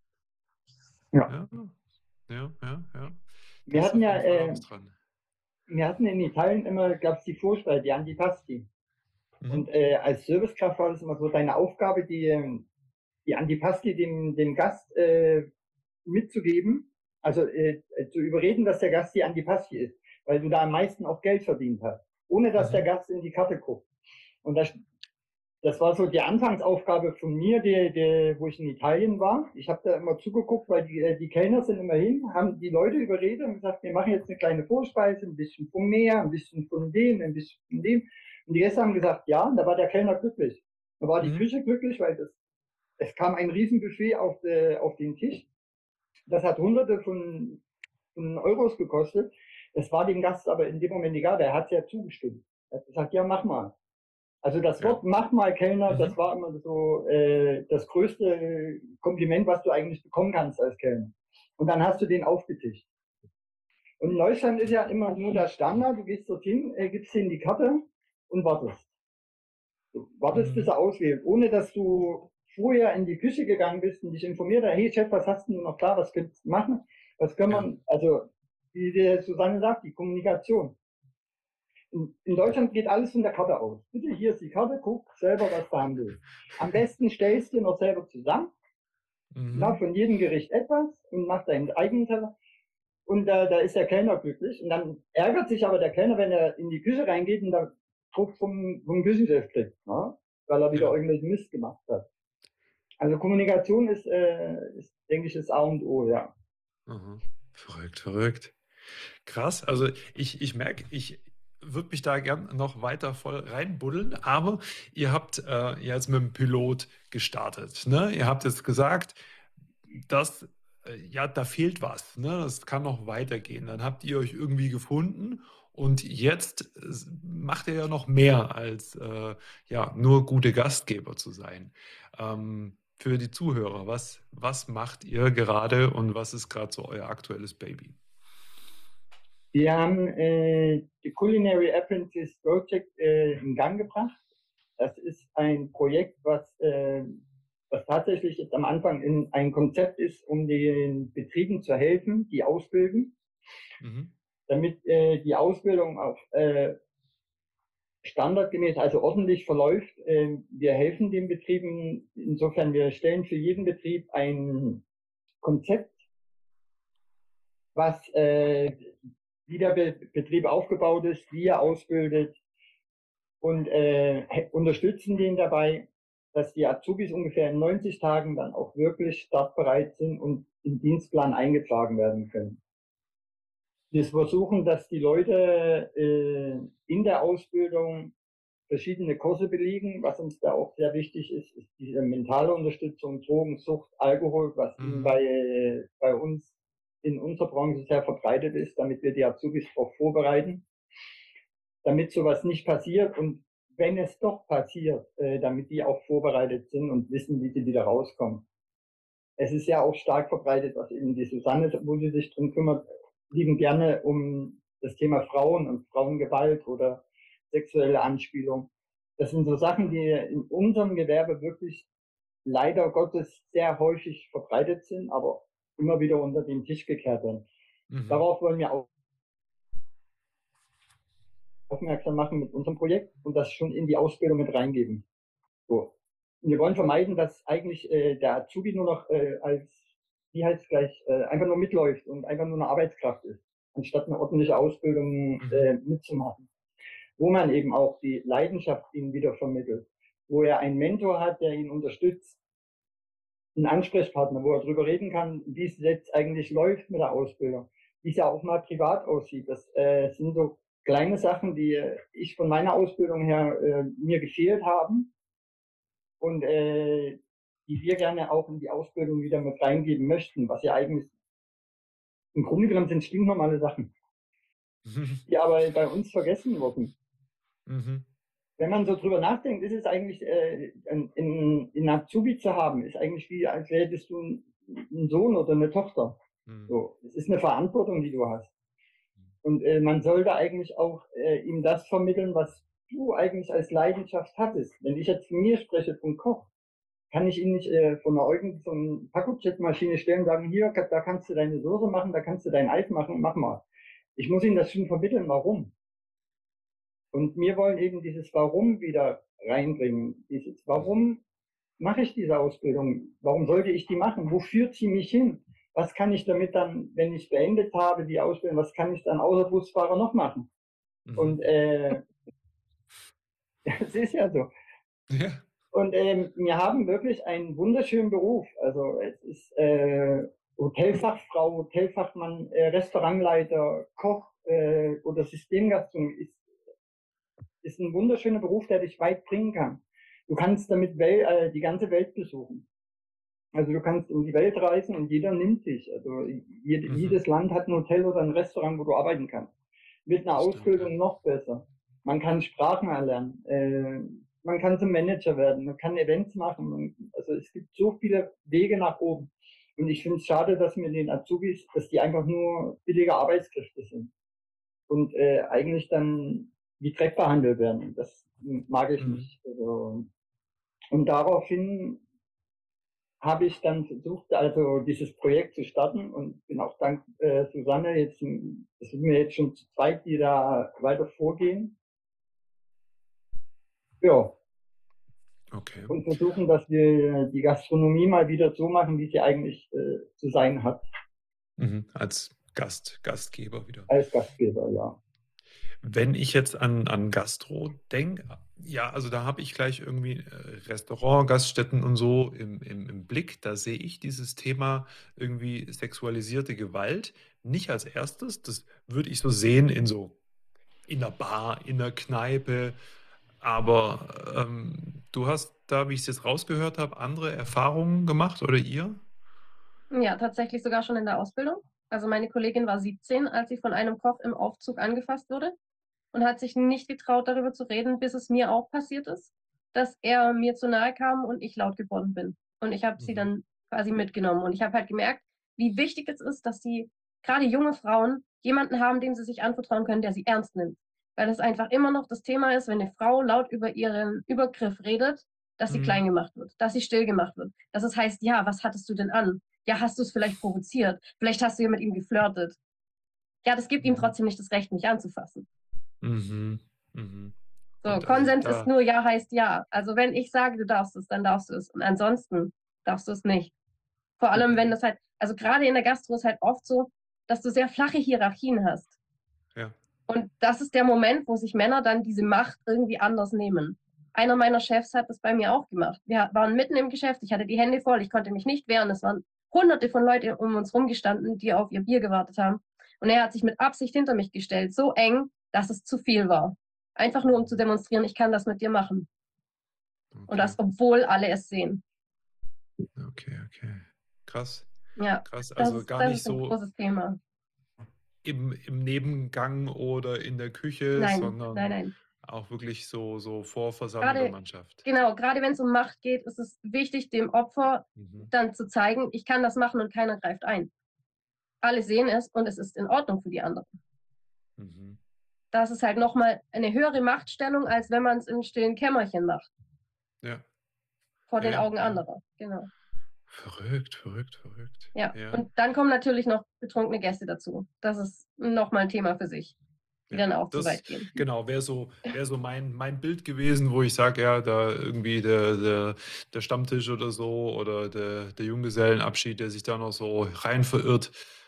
S2: Ja.
S1: Ja. Ja, ja, ja. Da
S2: Wir
S1: ist
S2: hatten
S1: auf
S2: ja,
S1: jeden Fall auch was dran.
S2: wir hatten in Italien immer, gab es die Vorspeise, die Antipasti.
S1: Mhm.
S2: Und als Servicekraft war das immer so deine Aufgabe, die Antipasti dem Gast mitzugeben, also zu überreden, dass der Gast die Antipasti isst, weil du da am meisten auch Geld verdient hast, ohne dass der
S1: Mhm.
S2: Gast in die Karte guckt. Und das war so die Anfangsaufgabe von mir, wo ich in Italien war. Ich habe da immer zugeguckt, weil die Kellner sind immer hin, haben die Leute überredet und gesagt, wir machen jetzt eine kleine Vorspeise, ein bisschen vom Meer, ein bisschen von dem, ein bisschen von dem. Und die Gäste haben gesagt, ja, und da war der Kellner glücklich. Da war die
S1: Mhm.
S2: Küche glücklich, weil es kam ein Riesenbuffet auf den Tisch. Das hat Hunderte von Euros gekostet. Das war dem Gast aber in dem Moment egal, der hat ja zugestimmt. Er hat gesagt, ja, mach mal. Also das
S1: Ja.
S2: Wort mach mal Kellner, das
S1: Mhm.
S2: war immer so das größte Kompliment, was du eigentlich bekommen kannst als Kellner. Und dann hast du den aufgetischt. Und in Deutschland ist ja immer nur der Standard, du gehst dorthin, gibst denen die Karte und wartest. Du wartest, bis
S1: Mhm.
S2: er auswählt, ohne dass du vorher in die Küche gegangen bist und dich informiert hast, hey Chef, was hast du noch klar, was könntest du machen? Was können
S1: Ja.
S2: wir, also wie die Susanne sagt, die Kommunikation. In Deutschland geht alles von der Karte aus. Bitte, hier ist die Karte, guck selber, was du haben willst. Am besten stellst du noch selber zusammen,
S1: Mhm.
S2: von jedem Gericht etwas und mach deinen eigenen Teller. Und da ist der Kellner glücklich. Und dann ärgert sich aber der Kellner, wenn er in die Küche reingeht und da Druck vom Küchenchef kriegt, ja? Weil er wieder
S1: Ja.
S2: irgendwelchen Mist gemacht hat. Also Kommunikation ist, denke ich, das A und O, ja.
S1: Aha. Verrückt, verrückt. Krass. Also ich merke, würde mich da gern noch weiter voll reinbuddeln, aber ihr habt jetzt mit dem Pilot gestartet. Ne? Ihr habt jetzt gesagt, dass ja, da fehlt was. Ne? Das kann noch weitergehen. Dann habt ihr euch irgendwie gefunden und jetzt macht ihr ja noch mehr als ja, nur gute Gastgeber zu sein. Für die Zuhörer, was macht ihr gerade und was ist gerade so euer aktuelles Baby?
S2: Wir haben die Culinary Apprentice Project in Gang gebracht. Das ist ein Projekt, was tatsächlich jetzt am Anfang ein Konzept ist, um den Betrieben zu helfen, die ausbilden, damit die Ausbildung auch standardgemäß, also ordentlich verläuft. Wir helfen den Betrieben, insofern wir stellen für jeden Betrieb ein Konzept, was wie der Betrieb aufgebaut ist, wie er ausbildet und unterstützen den dabei, dass die Azubis ungefähr in 90 Tagen dann auch wirklich startbereit sind und im Dienstplan eingetragen werden können. Wir versuchen, dass die Leute in der Ausbildung verschiedene Kurse belegen. Was uns da auch sehr wichtig ist, ist diese mentale Unterstützung, Drogensucht, Alkohol, was bei uns in unserer Branche sehr verbreitet ist, damit wir die Azubis darauf vorbereiten, damit sowas nicht passiert und wenn es doch passiert, damit die auch vorbereitet sind und wissen, wie sie wieder rauskommen. Es ist ja auch stark verbreitet, was eben die Susanne, wo sie sich drum kümmert, lieben gerne um das Thema Frauen und Frauengewalt oder sexuelle Anspielung. Das sind so Sachen, die in unserem Gewerbe wirklich leider Gottes sehr häufig verbreitet sind, aber immer wieder unter den Tisch gekehrt werden. Darauf wollen wir auch aufmerksam machen mit unserem Projekt und das schon in die Ausbildung mit reingeben. So. Wir wollen vermeiden, dass eigentlich der Azubi nur noch wie heißt es gleich, einfach nur mitläuft und einfach nur eine Arbeitskraft ist, anstatt eine ordentliche Ausbildung mitzumachen. Wo man eben auch die Leidenschaft ihnen wieder vermittelt, wo er einen Mentor hat, der ihn unterstützt, einen Ansprechpartner, wo er darüber reden kann, wie es jetzt eigentlich läuft mit der Ausbildung, wie es ja auch mal privat aussieht. Das sind so kleine Sachen, die ich von meiner Ausbildung her mir gefehlt haben und die wir gerne auch in die Ausbildung wieder mit reingeben möchten, was ja eigentlich im Grunde genommen sind stinknormale Sachen, die aber bei uns vergessen wurden. Wenn man so drüber nachdenkt, ist es eigentlich, in Azubi zu haben, ist eigentlich wie, als hättest du einen Sohn oder eine Tochter. So, es ist eine Verantwortung, die du hast. Und man sollte eigentlich auch ihm das vermitteln, was du eigentlich als Leidenschaft hattest. Wenn ich jetzt von mir spreche, vom Koch, kann ich ihn nicht von so einer Packungsmaschine stellen und sagen, hier, da kannst du deine Soße machen, da kannst du dein Eis machen, mach mal. Ich muss ihm das schon vermitteln, warum. Und wir wollen eben dieses Warum wieder reinbringen. Dieses Warum mache ich diese Ausbildung? Warum sollte ich die machen? Wo führt sie mich hin? Was kann ich damit dann, wenn ich beendet habe, die Ausbildung, was kann ich dann außer Busfahrer noch machen? Und es ist ja so.
S1: Ja.
S2: Und wir haben wirklich einen wunderschönen Beruf. Also es ist Hotelfachfrau, Hotelfachmann, Restaurantleiter, Koch oder Systemgastronomie ist ein wunderschöner Beruf, der dich weit bringen kann. Du kannst damit die ganze Welt besuchen. Also du kannst um die Welt reisen und jeder nimmt dich. Also jedes Land hat ein Hotel oder ein Restaurant, wo du arbeiten kannst. Mit einer Ausbildung noch besser. Man kann Sprachen erlernen. Man kann zum Manager werden. Man kann Events machen. Also es gibt so viele Wege nach oben. Und ich finde es schade, dass wir den Azubis, dass die einfach nur billige Arbeitskräfte sind. Und eigentlich dann wie Dreck behandelt werden. Das mag ich nicht. Also, und daraufhin habe ich dann versucht, also dieses Projekt zu starten und bin auch dank Susanne, es sind wir jetzt schon zu zweit, die da weiter vorgehen. Ja.
S1: Okay.
S2: Und versuchen, dass wir die Gastronomie mal wieder so machen, wie sie eigentlich zu sein hat.
S1: Als Gastgeber wieder.
S2: Als Gastgeber, ja.
S1: Wenn ich jetzt an Gastro denke, ja, also da habe ich gleich irgendwie Restaurant, Gaststätten und so im Blick. Da sehe ich dieses Thema irgendwie sexualisierte Gewalt nicht als erstes. Das würde ich so sehen in so in der Bar, in der Kneipe. Aber du hast da, wie ich es jetzt rausgehört habe, andere Erfahrungen gemacht oder ihr?
S3: Ja, tatsächlich sogar schon in der Ausbildung. Also meine Kollegin war 17, als sie von einem Koch im Aufzug angefasst wurde und hat sich nicht getraut, darüber zu reden, bis es mir auch passiert ist, dass er mir zu nahe kam und ich laut geworden bin. Und ich habe sie
S1: Mhm.
S3: dann quasi mitgenommen. Und ich habe halt gemerkt, wie wichtig es ist, dass die, gerade junge Frauen, jemanden haben, dem sie sich anvertrauen können, der sie ernst nimmt. Weil es einfach immer noch das Thema ist, wenn eine Frau laut über ihren Übergriff redet, dass sie
S1: Mhm.
S3: klein gemacht wird, dass sie still gemacht wird. Dass es heißt, ja, was hattest du denn an? Ja, hast du es vielleicht provoziert? Vielleicht hast du ja mit ihm geflirtet. Ja, das gibt ihm
S1: Mhm.
S3: trotzdem nicht das Recht, mich anzufassen.
S1: Mhm. Mhm.
S3: So,
S1: Und also
S3: Konsens ist
S1: da,
S3: nur ja heißt ja. Also wenn ich sage, du darfst es, dann darfst du es. Und ansonsten darfst du es nicht. Vor allem, wenn
S1: okay,
S3: das halt, also gerade in der Gastro ist halt oft so, dass du sehr flache Hierarchien hast.
S1: ja.
S3: Und das ist der Moment, wo sich Männer dann diese Macht irgendwie anders nehmen. Einer meiner Chefs hat das bei mir auch gemacht. Wir waren mitten im Geschäft, ich hatte die Hände voll, ich konnte mich nicht wehren. Es waren hunderte von Leuten um uns rumgestanden, die auf ihr Bier gewartet haben. Und er hat sich mit Absicht hinter mich gestellt, so eng, dass es zu viel war. Einfach nur, um zu demonstrieren, ich kann das mit dir machen. Und
S1: Okay,
S3: das, obwohl alle es sehen.
S1: okay, okay. Krass,
S3: Ja,
S1: krass.
S3: das
S1: Also
S3: ist,
S1: gar
S3: das
S1: nicht
S3: ist ein
S1: so
S3: großes Thema.
S1: im Nebengang oder in der Küche,
S3: Nein, nein,
S1: sondern
S3: nein.
S1: auch wirklich so vor versammelter
S3: Gerade,
S1: Mannschaft.
S3: genau, gerade wenn es um Macht geht, ist es wichtig, dem Opfer
S1: Mhm.
S3: dann zu zeigen, ich kann das machen und keiner greift ein. Alle sehen es und es ist in Ordnung für die anderen.
S1: Mhm.
S3: Das ist halt nochmal eine höhere Machtstellung, als wenn man es im stillen Kämmerchen macht,
S1: Ja,
S3: vor
S1: ja,
S3: den
S1: ja,
S3: Augen
S1: ja.
S3: anderer. Genau.
S1: Verrückt, verrückt, verrückt.
S3: Ja.
S1: Ja,
S3: Und dann kommen natürlich noch betrunkene Gäste dazu. Das ist nochmal ein Thema für sich, die
S1: ja.
S3: dann auch zu
S1: Das,
S3: weit gehen.
S1: genau, wäre so mein Bild gewesen, wo ich sage, ja, da irgendwie der Stammtisch oder so oder der Junggesellenabschied, der sich da noch so rein verirrt.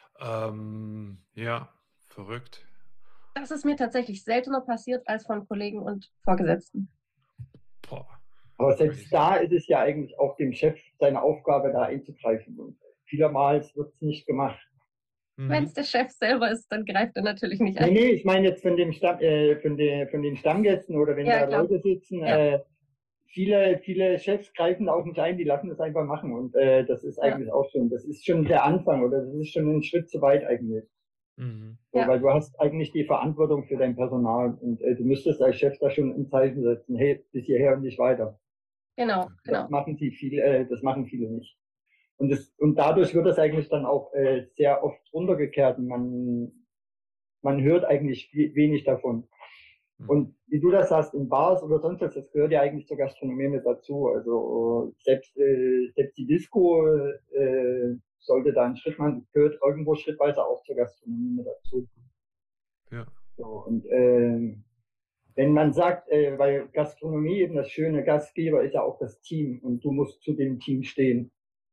S1: Ja, verrückt.
S3: Das ist mir tatsächlich seltener passiert als von Kollegen und Vorgesetzten.
S1: Boah,
S2: Aber selbst
S1: crazy.
S2: da ist es ja eigentlich auch dem Chef seine Aufgabe, da einzugreifen. Und vielermals wird es nicht gemacht.
S3: Wenn es
S1: Mhm.
S3: der Chef selber ist, dann greift er natürlich nicht
S2: Nee,
S3: ein.
S2: nee, ich meine jetzt von dem von den Stammgästen oder wenn
S3: Ja,
S2: da
S3: klar.
S2: Leute sitzen,
S3: Ja,
S2: viele Chefs greifen auch nicht ein, die lassen es einfach machen. Und das ist
S3: ja,
S2: eigentlich auch schon, das ist schon der Anfang oder das ist schon ein Schritt zu weit eigentlich.
S1: Mhm.
S2: So,
S3: ja,
S2: weil du hast eigentlich die Verantwortung für dein Personal und du müsstest als Chef da schon ein Zeichen setzen, hey, bis hierher und nicht weiter.
S3: genau,
S2: Das
S3: genau.
S2: machen das machen viele nicht. Und dadurch wird das eigentlich dann auch sehr oft runtergekehrt. Man hört eigentlich wenig davon.
S1: Mhm.
S2: Und wie du das sagst, in Bars oder sonst was, das gehört ja eigentlich zur Gastronomie mit dazu. Also selbst die Disco sollte da einen Schritt machen, gehört irgendwo schrittweise auch zur Gastronomie mit dazu.
S1: Ja.
S2: So, und wenn man sagt, weil Gastronomie eben das schöne Gastgeber ist ja auch das Team und du musst zu dem Team stehen.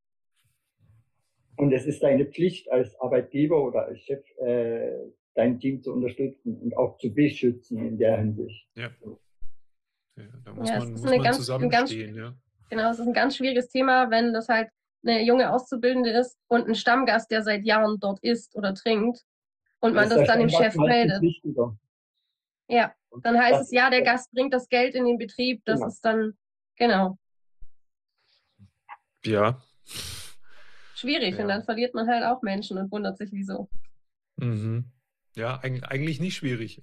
S2: Und es ist deine Pflicht als Arbeitgeber oder als Chef, dein Team zu unterstützen und auch zu beschützen in der Hinsicht.
S1: Ja. Ja, da muss
S3: Ja, es
S1: man,
S3: ist
S1: muss man
S3: ein ganz,
S1: zusammenstehen, ja.
S3: genau, es ist ein ganz schwieriges Thema, wenn das halt eine junge Auszubildende ist und ein Stammgast, der seit Jahren dort isst oder trinkt und
S2: Da
S3: man
S2: ist
S3: das
S2: der
S3: dann dem
S2: Stammgast
S3: Chef
S2: meistens
S3: meldet.
S2: wichtiger.
S3: Ja,
S2: Und
S3: dann heißt
S2: das
S3: es ja,
S2: ist
S3: der
S2: das
S3: Gast bringt das Geld in den Betrieb. Das
S2: Thema.
S3: ist dann, genau,
S1: Ja.
S3: schwierig. Und
S1: Ja.
S3: dann verliert man halt auch Menschen und wundert sich, wieso.
S1: Mhm. Ja, eigentlich nicht schwierig.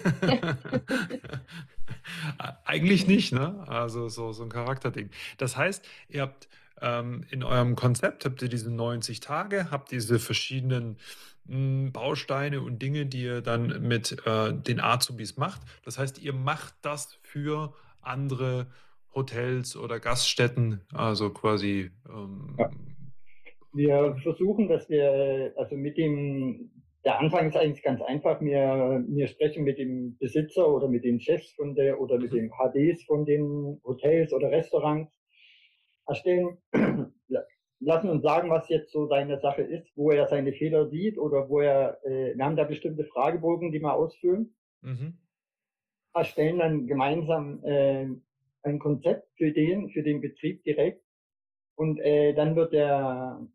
S1: Eigentlich nicht, ne? Also so ein Charakterding. Das heißt, ihr habt in eurem Konzept habt ihr diese 90 Tage, habt diese verschiedenen Bausteine und Dinge, die ihr dann mit den Azubis macht. Das heißt, ihr macht das für andere Hotels oder Gaststätten, also quasi
S2: Ja. Wir versuchen, dass wir, also der Anfang ist eigentlich ganz einfach. Wir sprechen mit dem Besitzer oder mit den Chefs oder mit
S1: mhm,
S2: den HDs von den Hotels oder Restaurants, erstellen, lassen uns sagen, was jetzt so seine Sache ist, wo er seine Fehler sieht oder wir haben da bestimmte Fragebogen, die wir ausfüllen,
S1: mhm,
S2: erstellen dann gemeinsam ein Konzept für den Betrieb direkt und dann wird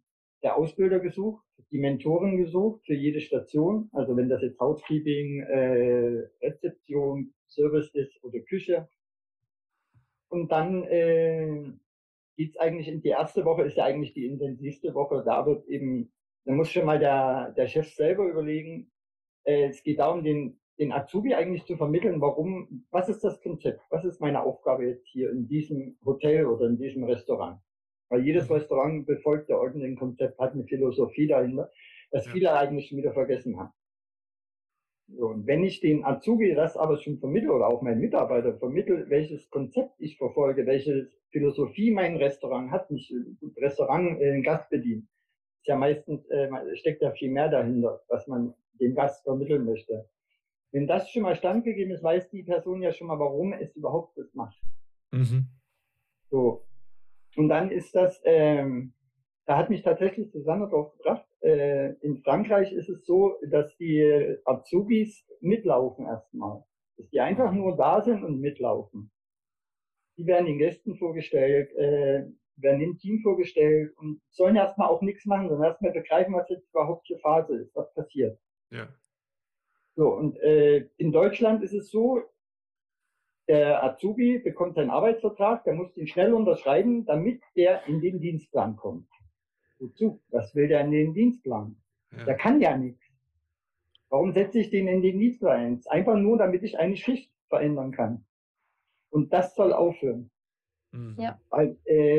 S2: der Ausbilder gesucht, die Mentoren gesucht für jede Station. Also wenn das jetzt Housekeeping, Rezeption, Service ist oder Küche. Und dann geht's eigentlich in die erste Woche, ist ja eigentlich die intensivste Woche. Da wird eben, da muss schon mal der Chef selber überlegen, es geht darum, den Azubi eigentlich zu vermitteln, warum, was ist das Konzept, was ist meine Aufgabe jetzt hier in diesem Hotel oder in diesem Restaurant. Weil jedes
S1: Mhm.
S2: Restaurant befolgt ja irgendein Konzept, hat eine Philosophie dahinter, das
S1: Ja.
S2: viele eigentlich schon wieder vergessen haben. So, und wenn ich den Azubi das aber schon vermittle oder auch meinen Mitarbeiter vermittle, welches Konzept ich verfolge, welche Philosophie mein Restaurant hat, nicht Restaurant Gast bedient, ist ja meistens, steckt ja viel mehr dahinter, was man dem Gast vermitteln möchte. Wenn das schon mal standgegeben ist, weiß die Person ja schon mal, warum es überhaupt das macht.
S1: Mhm.
S2: So. Und dann ist das, da hat mich tatsächlich Susanne drauf gebracht. In Frankreich ist es so, dass die Azubis mitlaufen erstmal. Dass die einfach nur da sind und mitlaufen. Die werden den Gästen vorgestellt, werden im Team vorgestellt und sollen erstmal auch nichts machen, sondern erstmal begreifen, was jetzt überhaupt hier Phase ist, was passiert.
S1: Ja.
S2: So, und in Deutschland ist es so, der Azubi bekommt seinen Arbeitsvertrag, der muss den schnell unterschreiben, damit der in den Dienstplan kommt. Wozu? Was will der in den Dienstplan?
S1: Ja.
S2: Der kann ja nichts. Warum setze ich den in den Dienstplan? Einfach nur, damit ich eine Schicht verändern kann. Und das soll aufhören.
S1: Mhm.
S3: Ja.
S2: Weil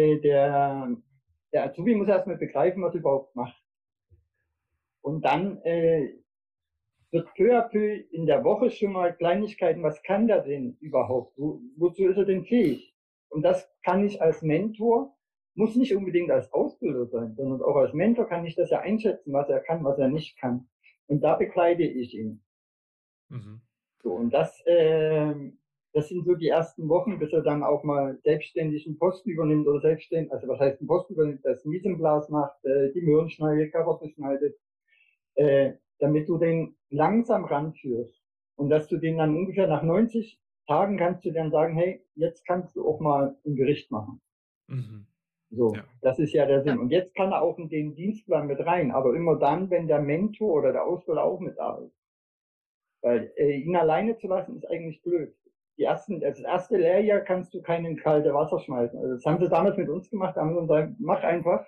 S2: der Azubi muss erstmal begreifen, was er überhaupt macht. Und dann wird peu à peu in der Woche schon mal Kleinigkeiten, was kann der denn überhaupt? Wozu ist er denn fähig? Und das kann ich als Mentor, muss nicht unbedingt als Ausbilder sein, sondern auch als Mentor kann ich das ja einschätzen, was er kann, was er nicht kann. Und da begleite ich ihn.
S1: Mhm.
S2: So, und das sind so die ersten Wochen, bis er dann auch mal selbstständig einen Posten übernimmt oder selbstständig, also was heißt einen Posten übernimmt, das Mise en place macht, die Möhren schneidet, Karotten schneidet, damit du den langsam ranführst. Und dass du den dann ungefähr nach 90 Tagen kannst du dann sagen, hey, jetzt kannst du auch mal ein Gericht machen.
S1: Mhm.
S2: So,
S1: Ja.
S2: das ist ja der Sinn.
S3: Ja.
S2: Und jetzt kann er auch in den Dienstplan mit rein, aber immer dann, wenn der Mentor oder der Ausbilder auch mit da ist. Weil ihn alleine zu lassen, ist eigentlich blöd. Das erste Lehrjahr kannst du keinen in kalte Wasser schmeißen. Also das haben sie damals mit uns gemacht, da haben sie gesagt, mach einfach.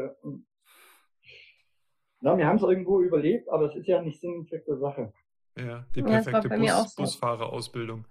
S2: Na, wir haben es irgendwo überlebt, aber es ist ja nicht Sinn und Zweck der Sache.
S1: Ja, die
S3: Ja, das war
S1: perfekte
S3: bei mir auch so.
S1: Busfahrerausbildung.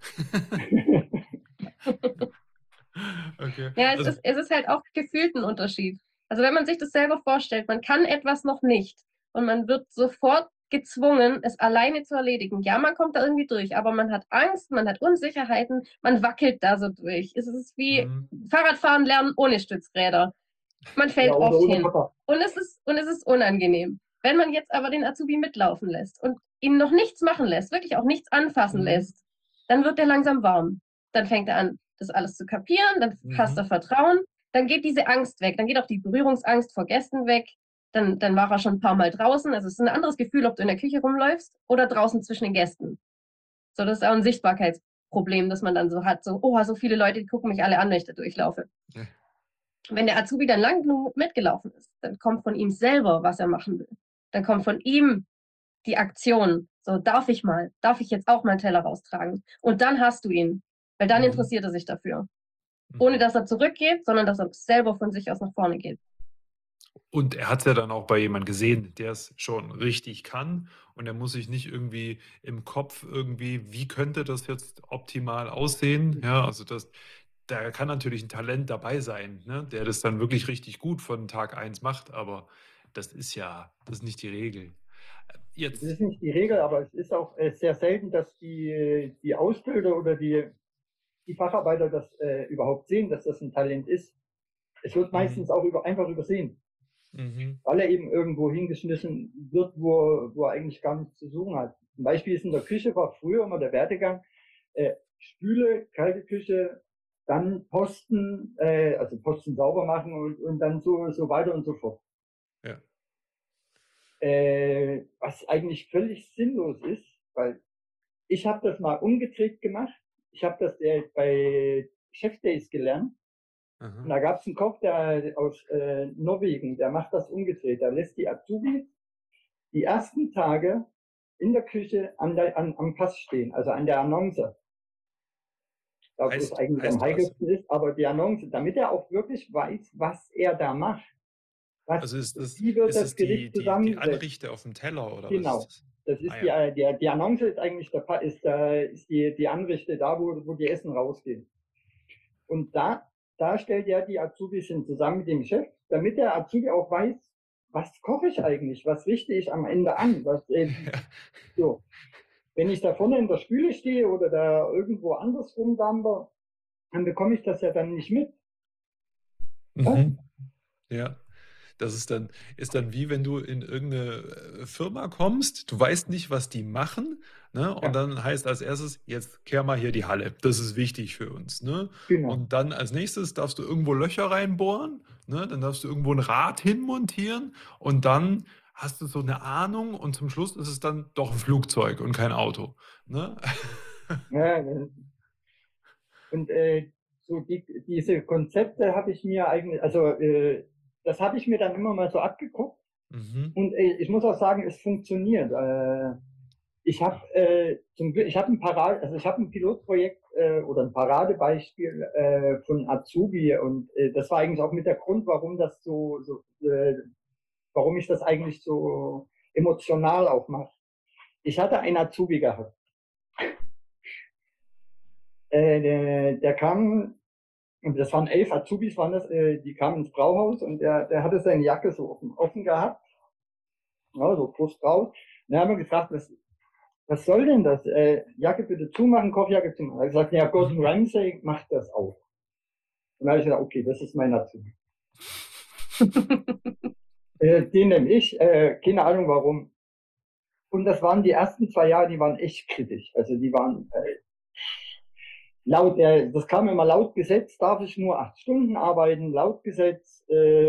S1: Okay.
S3: Ja,
S1: Also,
S3: es ist halt auch gefühlt ein Unterschied. Also wenn man sich das selber vorstellt, man kann etwas noch nicht und man wird sofort gezwungen, es alleine zu erledigen. Ja, man kommt da irgendwie durch, aber man hat Angst, man hat Unsicherheiten, man wackelt da so durch. Es ist wie
S1: mhm.
S3: Fahrradfahren lernen ohne Stützräder. Man
S2: Ja,
S3: fällt
S2: oder
S3: oft
S2: ohne
S3: hin.
S2: Papa.
S3: Und es ist unangenehm. Wenn man jetzt aber den Azubi mitlaufen lässt und ihn noch nichts machen lässt, wirklich auch nichts anfassen
S1: Mhm.
S3: lässt, dann wird er langsam warm. Dann fängt er an, das alles zu kapieren, dann fasst er
S1: Mhm.
S3: Vertrauen, dann geht diese Angst weg, dann geht auch die Berührungsangst vor Gästen weg, dann war er schon ein paar Mal draußen. Also es ist ein anderes Gefühl, ob du in der Küche rumläufst oder draußen zwischen den Gästen. So, das ist auch ein Sichtbarkeitsproblem, das man dann so hat. So, oh, so viele Leute, die gucken mich alle an, wenn ich da durchlaufe.
S1: Ja.
S3: Wenn der Azubi dann lang genug mitgelaufen ist, dann kommt von ihm selber, was er machen will. Dann kommt von ihm die Aktion. So, darf ich jetzt auch meinen Teller raustragen? Und dann hast du ihn, weil dann
S1: Mhm.
S3: interessiert er sich dafür. Ohne
S1: Mhm.
S3: dass er zurückgeht, sondern dass er selber von sich aus nach vorne geht.
S1: Und er hat es ja dann auch bei jemand gesehen, der es schon richtig kann und er muss sich nicht irgendwie im Kopf irgendwie, wie könnte das jetzt optimal aussehen? Ja, also da kann natürlich ein Talent dabei sein, ne, der das dann wirklich richtig gut von Tag eins macht, aber das ist nicht die Regel.
S2: Das
S1: Jetzt
S2: ist nicht die Regel, aber es ist auch sehr selten, dass die Ausbilder oder die Facharbeiter das überhaupt sehen, dass das ein Talent ist. Es wird
S1: mhm,
S2: meistens auch einfach übersehen,
S1: mhm,
S2: weil er eben irgendwo hingeschmissen wird, wo er eigentlich gar nichts zu suchen hat. Ein Beispiel ist in der Küche, war früher immer der Werdegang, Spüle, kalte Küche, dann Posten, also Posten sauber machen und dann so weiter und so fort.
S1: ja,
S2: Was eigentlich völlig sinnlos ist, weil ich habe das mal umgedreht gemacht. Ich habe das bei Chef Days gelernt. Und
S1: Aha.
S2: da gab es einen Koch, der aus Norwegen, der macht das umgedreht. Der lässt die Azubis die ersten Tage in der Küche am Pass stehen, also an der Annonce, da wo es eigentlich am
S1: Heißt was?
S2: heikelsten ist, aber die Annonce, damit er auch wirklich weiß, was er da macht,
S1: Also
S2: wie wird
S1: ist
S2: das
S1: es
S2: Gericht
S1: die
S2: zusammengesetzt.
S1: Anrichte auf dem Teller oder was ist
S2: Genau.
S1: das?
S2: Das
S1: Ah
S2: ist
S1: ja.
S2: die Annonce ist eigentlich ist die Anrichte da, wo die Essen rausgehen. Und da stellt er die Azubis hin, zusammen mit dem Chef, damit der Azubi auch weiß, was koche ich eigentlich, was richte ich am Ende an. So. Wenn ich da vorne in der Spüle stehe oder da irgendwo anders rumdampfe, dann bekomme ich das ja dann nicht mit. Was?
S1: Mhm. Ja. Das ist dann wie wenn du in irgendeine Firma kommst, du weißt nicht, was die machen, ne? Und
S2: Ja,
S1: dann heißt als erstes, jetzt kehr mal hier die Halle. Das ist wichtig für uns, ne?
S2: genau.
S1: Und dann als nächstes darfst du irgendwo Löcher reinbohren, ne? Dann darfst du irgendwo ein Rad hinmontieren und dann hast du so eine Ahnung und zum Schluss ist es dann doch ein Flugzeug und kein Auto, ne?
S2: Ja, und so diese Konzepte habe ich mir eigentlich, also das habe ich mir dann immer mal so abgeguckt.
S1: Mhm.
S2: Und ich muss auch sagen, es funktioniert. Ich habe ich habe ein Pilotprojekt oder ein Paradebeispiel von Azubi und das war eigentlich auch mit der Grund, warum ich das eigentlich so emotional auch mache. Ich hatte einen Azubi gehabt. Der kam, und das waren 11 Azubis, die kamen ins Brauhaus und der hatte seine Jacke so offen gehabt, ja, so Brust raus. Und dann haben wir gefragt, was soll denn das? Jacke bitte zumachen, Kochjacke zumachen. Er hat gesagt, ja, Gordon Ramsay macht das auf. Und dann habe ich gesagt, okay, das ist mein Azubi. Den nehme ich, keine Ahnung warum. Und das waren die ersten 2 Jahre, die waren echt kritisch. Also die waren das kam immer laut Gesetz, darf ich nur 8 Stunden arbeiten, laut Gesetz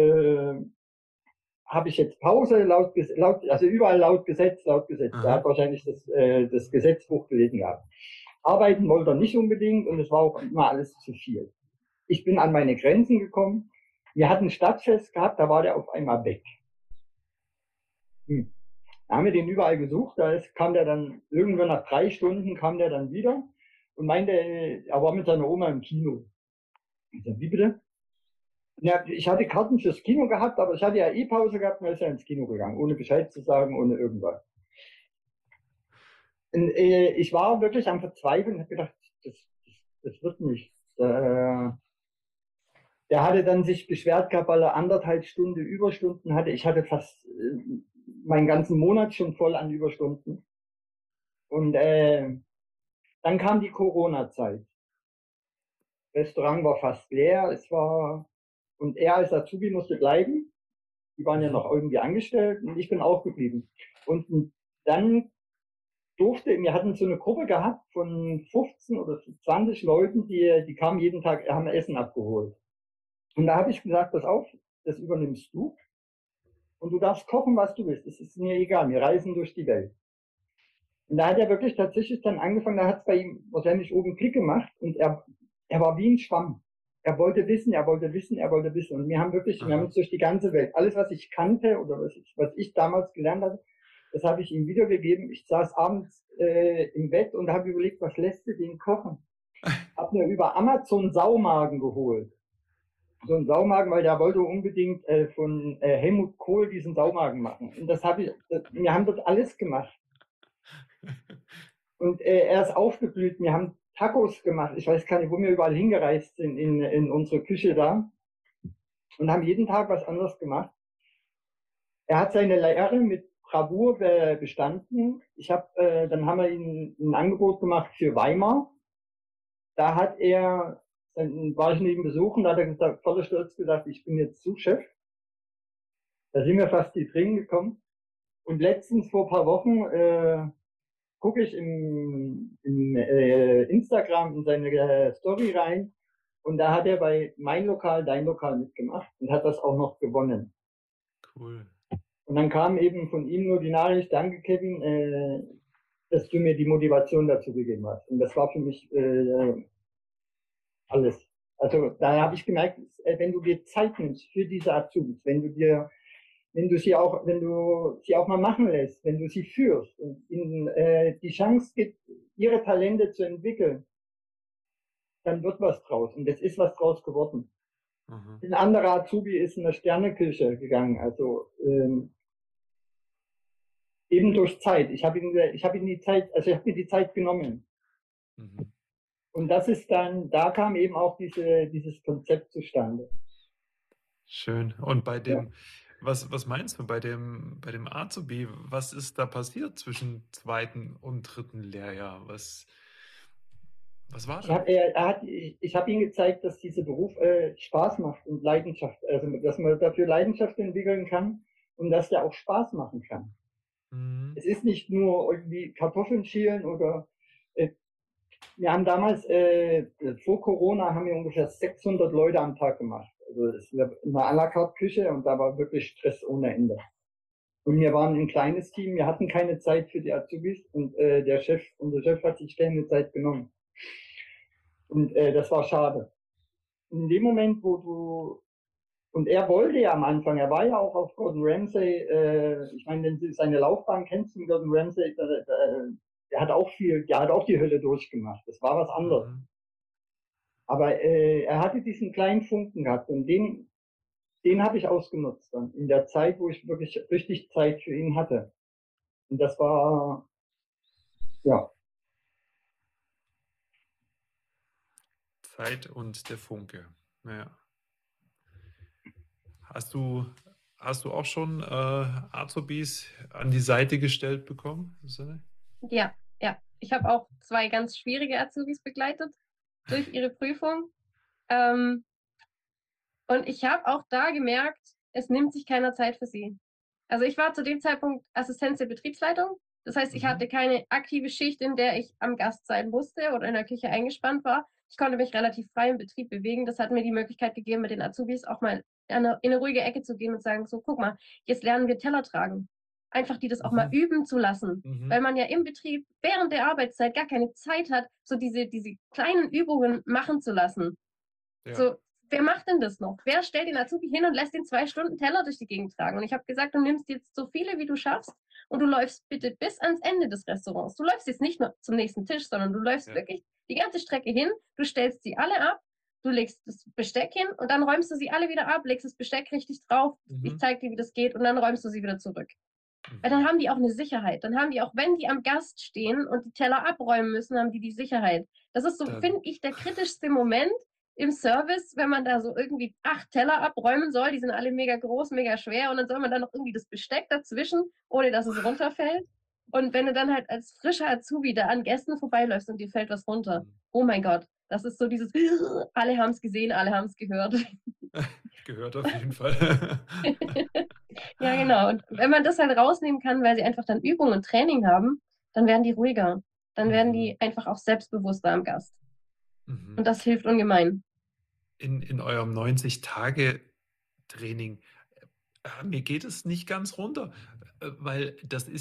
S2: habe ich jetzt Pause, also überall laut Gesetz, laut Gesetz. Der hat
S1: Aha.
S2: wahrscheinlich das Gesetzbuch gelesen gehabt. Arbeiten wollte er nicht unbedingt und es war auch immer alles zu viel. Ich bin an meine Grenzen gekommen. Wir hatten ein Stadtfest gehabt, da war der auf einmal weg. Da haben wir den überall gesucht, kam der dann, irgendwann nach 3 Stunden kam der dann wieder und meinte, er war mit seiner Oma im Kino. Ich sag, wie bitte? Ja, ich hatte Karten fürs Kino gehabt, aber ich hatte ja Pause gehabt und ist ja ins Kino gegangen, ohne Bescheid zu sagen, ohne irgendwas. Und, ich war wirklich am Verzweifeln und habe gedacht, das wird nicht. Der hatte dann sich beschwert gehabt, weil er 1,5 Stunden Überstunden hatte. Ich hatte fast meinen ganzen Monat schon voll an Überstunden. Und dann kam die Corona-Zeit. Restaurant war fast leer. Und er als Azubi musste bleiben. Die waren ja
S1: Mhm.
S2: noch irgendwie angestellt und ich bin auch geblieben. Und dann wir hatten so eine Gruppe gehabt von 15 oder 20 Leuten, die kamen jeden Tag, haben Essen abgeholt. Und da habe ich gesagt, pass auf, das übernimmst du. Und du darfst kochen, was du willst. Es ist mir egal, wir reisen durch die Welt. Und da hat er wirklich tatsächlich dann angefangen, da hat es bei ihm wahrscheinlich oben Klick gemacht und er war wie ein Schwamm. Er wollte wissen, er wollte wissen, er wollte wissen. Und wir haben uns durch die ganze Welt, alles, was ich kannte oder was ich damals gelernt hatte, das habe ich ihm wiedergegeben. Ich saß abends im Bett und habe überlegt, was lässt du den kochen? Habe mir über Amazon Saumagen geholt. So einen Saumagen, weil der wollte unbedingt von Helmut Kohl diesen Saumagen machen. Und wir haben das alles gemacht. Und er ist aufgeblüht. Wir haben Tacos gemacht. Ich weiß gar nicht, wo wir überall hingereist sind in unsere Küche da. Und haben jeden Tag was anderes gemacht. Er hat seine Lehre mit Bravour bestanden. Dann haben wir ihm ein Angebot gemacht für Weimar. Dann war ich neben besuchen, da hat er gesagt, voller Stolz gesagt, ich bin jetzt Sous-Chef. Da sind wir fast die Tränen gekommen. Und letztens vor ein paar Wochen gucke ich in Instagram in seine Story rein und da hat er bei Mein Lokal, Dein Lokal mitgemacht und hat das auch noch gewonnen.
S1: Cool.
S2: Und dann kam eben von ihm nur die Nachricht, danke Kevin, dass du mir die Motivation dazu gegeben hast. Und das war für mich alles. Also da habe ich gemerkt, wenn du dir Zeit nimmst für diese Azubis, wenn du sie auch mal machen lässt, wenn du sie führst und ihnen die Chance gibt, ihre Talente zu entwickeln, dann wird was draus. Und es ist was draus geworden.
S1: Mhm.
S2: Ein anderer Azubi ist in eine Sterneküche gegangen, also eben durch Zeit. Ich habe ihm die Zeit, also ich habe mir die Zeit genommen.
S1: Mhm.
S2: Und das ist dann, da kam eben auch dieses Konzept zustande.
S1: Schön. Und bei
S2: Ja.
S1: dem, was meinst du bei dem Azubi? Was ist da passiert zwischen zweiten und dritten Lehrjahr? Was war da?
S2: Ich habe ihm gezeigt, dass dieser Beruf Spaß macht und Leidenschaft, also dass man dafür Leidenschaft entwickeln kann und dass der auch Spaß machen kann.
S1: Mhm.
S2: Es ist nicht nur irgendwie Kartoffeln schälen oder äh, wir haben damals, vor Corona, haben wir ungefähr 600 Leute am Tag gemacht. Also es war eine à la carte Küche und da war wirklich Stress ohne Ende. Und wir waren ein kleines Team, wir hatten keine Zeit für die Azubis und unser Chef hat sich keine Zeit genommen. Und das war schade. In dem Moment, und er wollte ja am Anfang, er war ja auch auf Gordon Ramsay, ich meine, wenn du seine Laufbahn kennst, Gordon Ramsay, der hat auch die Hölle durchgemacht. Das war was anderes.
S1: Mhm.
S2: Aber er hatte diesen kleinen Funken gehabt und den habe ich ausgenutzt dann in der Zeit, wo ich wirklich richtig Zeit für ihn hatte. Und das war, ja,
S1: Zeit und der Funke. Ja. Hast du, hast du auch schon Azubis an die Seite gestellt bekommen, Susanne?
S3: Ja, ja. Ich habe auch 2 ganz schwierige Azubis begleitet durch ihre Prüfung. Ähm, und ich habe auch da gemerkt, es nimmt sich keiner Zeit für sie. Also ich war zu dem Zeitpunkt Assistenz der Betriebsleitung. Das heißt, ich hatte
S1: Mhm.
S3: keine aktive Schicht, in der ich am Gast sein musste oder in der Küche eingespannt war. Ich konnte mich relativ frei im Betrieb bewegen. Das hat mir die Möglichkeit gegeben, mit den Azubis auch mal in eine ruhige Ecke zu gehen und sagen, so, guck mal, jetzt lernen wir Teller tragen. Einfach die das auch mal
S1: Mhm.
S3: üben zu lassen.
S1: Mhm.
S3: Weil man ja im Betrieb während der Arbeitszeit gar keine Zeit hat, so diese kleinen Übungen machen zu lassen.
S1: Ja.
S3: So, wer macht denn das noch? Wer stellt den Azubi hin und lässt ihn 2 Stunden Teller durch die Gegend tragen? Und ich habe gesagt, du nimmst jetzt so viele, wie du schaffst und du läufst bitte bis ans Ende des Restaurants. Du läufst jetzt nicht nur zum nächsten Tisch, sondern du läufst
S1: Ja.
S3: wirklich die ganze Strecke hin, du stellst sie alle ab, du legst das Besteck hin und dann räumst du sie alle wieder ab, legst das Besteck richtig drauf, ich
S1: Mhm.
S3: zeige dir, wie das geht und dann räumst du sie wieder zurück. Weil dann
S1: Mhm.
S3: haben die auch eine Sicherheit. Dann haben die auch, wenn die am Gast stehen und die Teller abräumen müssen, haben die Sicherheit. Das ist so,
S1: Dann,
S3: finde ich, der kritischste Moment im Service, wenn man da so irgendwie 8 Teller abräumen soll. Die sind alle mega groß, mega schwer und dann soll man da noch irgendwie das Besteck dazwischen, ohne dass es runterfällt. Und wenn du dann halt als frischer Azubi da an Gästen vorbeiläufst und dir fällt was runter,
S1: Mhm.
S3: oh mein Gott, das ist so dieses, alle haben es gesehen, alle haben es gehört.
S1: Gehört auf jeden Fall.
S3: Ja, genau. Und wenn man das halt rausnehmen kann, weil sie einfach dann Übung und Training haben, dann werden die ruhiger. Dann werden
S1: Mhm.
S3: die einfach auch selbstbewusster am Gast.
S1: Mhm.
S3: Und das hilft ungemein.
S1: In eurem 90-Tage-Training, mir geht es nicht ganz runter, weil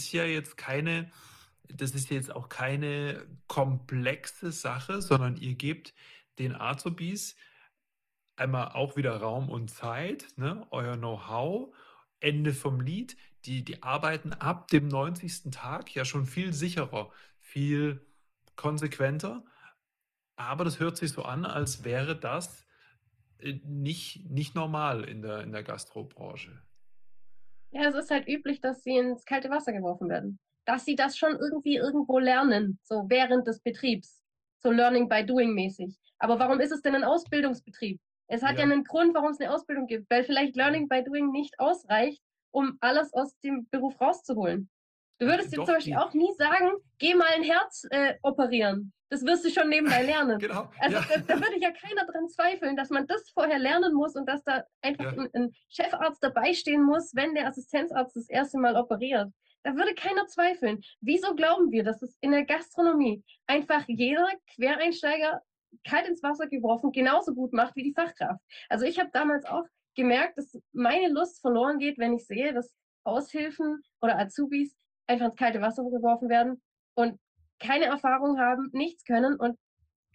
S1: das ist jetzt auch keine komplexe Sache, sondern ihr gebt den Azubis einmal auch wieder Raum und Zeit, ne, euer Know-how, Ende vom Lied. Die arbeiten ab dem 90. Tag ja schon viel sicherer, viel konsequenter. Aber das hört sich so an, als wäre das nicht normal in der Gastrobranche.
S3: Ja, es ist halt üblich, dass sie ins kalte Wasser geworfen werden. Dass sie das schon irgendwie irgendwo lernen, so während des Betriebs. So Learning by Doing mäßig. Aber warum ist es denn ein Ausbildungsbetrieb? Es hat ja
S1: Ja,
S3: einen Grund, warum es eine Ausbildung gibt, weil vielleicht Learning by Doing nicht ausreicht, um alles aus dem Beruf rauszuholen. Du würdest dir zum
S1: doch,
S3: Beispiel auch nie sagen, geh mal ein Herz operieren. Das wirst du schon nebenbei lernen.
S1: genau,
S3: Also
S1: ja,
S3: da würde ja keiner dran zweifeln, dass man das vorher lernen muss und dass da einfach
S1: ja,
S3: ein Chefarzt dabei stehen muss, wenn der Assistenzarzt das erste Mal operiert. Da würde keiner zweifeln. Wieso glauben wir, dass es in der Gastronomie einfach jeder Quereinsteiger kalt ins Wasser geworfen genauso gut macht wie die Fachkraft? Also ich habe damals auch gemerkt, dass meine Lust verloren geht, wenn ich sehe, dass Aushilfen oder Azubis einfach ins kalte Wasser geworfen werden und keine Erfahrung haben, nichts können und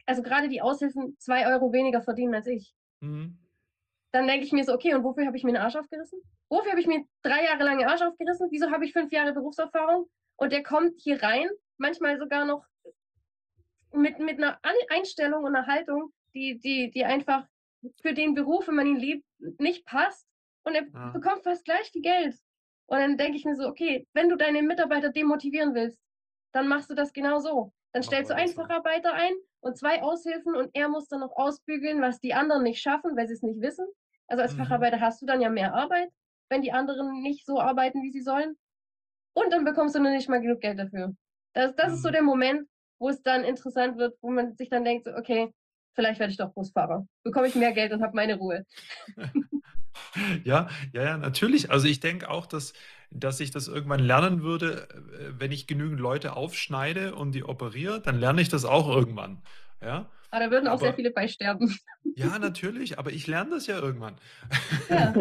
S3: also gerade die Aushilfen 2 Euro weniger verdienen als ich.
S1: Mhm.
S3: Dann denke ich mir so, okay, und wofür habe ich mir den Arsch aufgerissen? Wofür habe ich mir 3 Jahre lang den Arsch aufgerissen? Wieso habe ich 5 Jahre Berufserfahrung? Und der kommt hier rein, manchmal sogar noch mit einer Einstellung und einer Haltung, die einfach für den Beruf, wenn man ihn liebt, nicht passt. Und er
S1: Ja.
S3: bekommt fast gleich viel Geld. Und dann denke ich mir so, okay, wenn du deine Mitarbeiter demotivieren willst, dann machst du das genau so. Dann
S1: Mach
S3: stellst du
S1: weiter
S3: einen
S1: so.
S3: Facharbeiter ein und 2 Aushilfen und er muss dann noch ausbügeln, was die anderen nicht schaffen, weil sie es nicht wissen. Also als
S1: Mhm.
S3: Facharbeiter hast du dann ja mehr Arbeit, wenn die anderen nicht so arbeiten, wie sie sollen. Und dann bekommst du noch nicht mal genug Geld dafür. Das ist so
S1: Mhm.
S3: der Moment, wo es dann interessant wird, wo man sich dann denkt, so, okay, vielleicht werde ich doch Busfahrer. Bekomme ich mehr Geld und habe meine Ruhe.
S1: Ja, ja, ja, natürlich. Also ich denke auch, dass ich das irgendwann lernen würde, wenn ich genügend Leute aufschneide und die operiere, dann lerne ich das auch irgendwann. Ja,
S3: Aber da würden auch sehr
S1: aber
S3: viele bei sterben.
S1: ja, natürlich, aber ich lerne das ja irgendwann.
S3: Ja.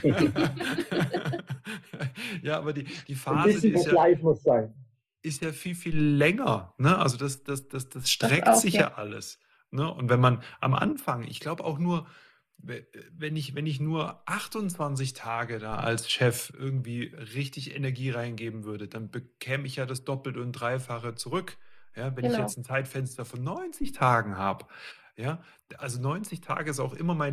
S1: Ja, aber die
S2: Ein
S1: Phase, die
S2: bisschen Vergleich muss sein.
S1: ist ja viel, viel länger. Ne? Also das
S3: Das
S1: streckt
S3: auch,
S1: sich
S3: ja.
S1: ja alles. Ne? Und wenn man am Anfang, ich glaube auch nur, wenn ich nur 28 Tage da als Chef irgendwie richtig Energie reingeben würde, dann bekäme ich ja das Doppelte und Dreifache zurück. Ja, wenn ich
S3: Genau.
S1: jetzt ein Zeitfenster von 90 Tagen habe, ja, also 90 Tage ist auch immer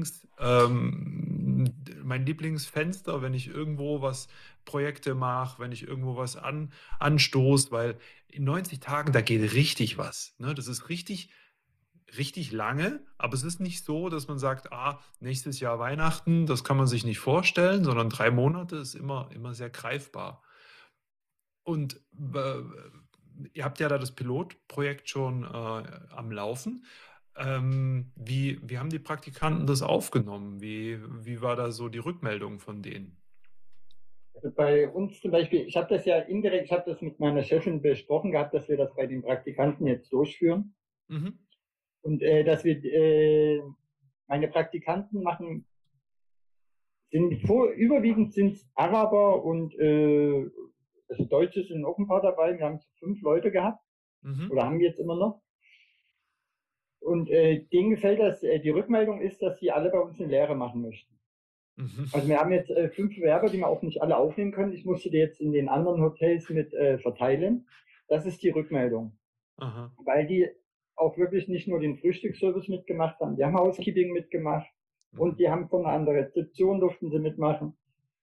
S1: mein Lieblingsfenster, wenn ich irgendwo was Projekte mache, wenn ich irgendwo was anstoße, weil in 90 Tagen, da geht richtig was. Ne? Das ist richtig, richtig lange, aber es ist nicht so, dass man sagt, nächstes Jahr Weihnachten, das kann man sich nicht vorstellen, sondern 3 Monate ist immer sehr greifbar. Und ihr habt ja da das Pilotprojekt schon am Laufen. Wie haben die Praktikanten das aufgenommen? Wie war da so die Rückmeldung von denen?
S2: Also bei uns zum Beispiel, ich habe das ja indirekt, ich habe das mit meiner Chefin besprochen gehabt, dass wir das bei den Praktikanten jetzt durchführen.
S1: Mhm.
S2: Und dass wir meine Praktikanten überwiegend sind Araber und also Deutsche sind auch ein paar dabei. Wir haben 5 Leute gehabt
S1: Mhm.
S2: oder haben jetzt immer noch. Und denen gefällt das, die Rückmeldung ist, dass sie alle bei uns eine Lehre machen möchten.
S1: Mhm.
S2: Also wir haben jetzt 5 Bewerber, die wir auch nicht alle aufnehmen können. Ich musste die jetzt in den anderen Hotels mit verteilen. Das ist die Rückmeldung.
S1: Aha.
S2: Weil die auch wirklich nicht nur den Frühstücksservice mitgemacht haben, die haben Housekeeping mitgemacht und
S1: Mhm.
S2: die haben von an der Rezeption durften sie mitmachen.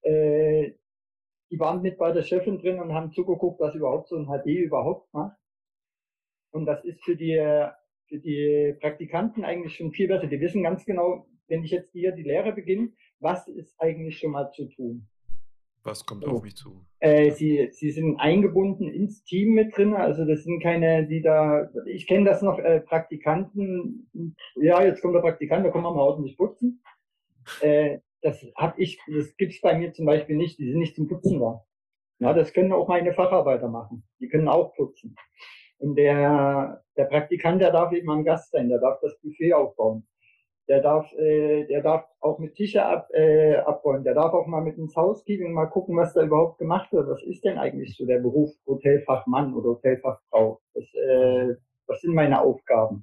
S2: Die waren mit bei der Chefin drin und haben zugeguckt, was überhaupt so ein HD überhaupt macht. Und das ist für die Praktikanten eigentlich schon viel besser. Die wissen ganz genau, wenn ich jetzt hier die Lehre beginne, was ist eigentlich schon mal zu tun.
S1: Was kommt auf
S2: So.
S1: mich zu?
S2: Sie sind eingebunden ins Team mit drin, also das sind keine, die da, ich kenne das noch, Praktikanten, ja, jetzt kommt der Praktikant, da können wir mal ordentlich putzen. Das gibt's bei mir zum Beispiel nicht, die sind nicht zum Putzen da. Ja, das können auch meine Facharbeiter machen, die können auch putzen. Und der Praktikant, der darf eben am Gast sein, der darf das Buffet aufbauen. Der darf auch mit Tische abräumen. Der darf auch mal mit ins Haus gehen und mal gucken, was da überhaupt gemacht wird. Was ist denn eigentlich so der Beruf Hotelfachmann oder Hotelfachfrau? Was sind meine Aufgaben?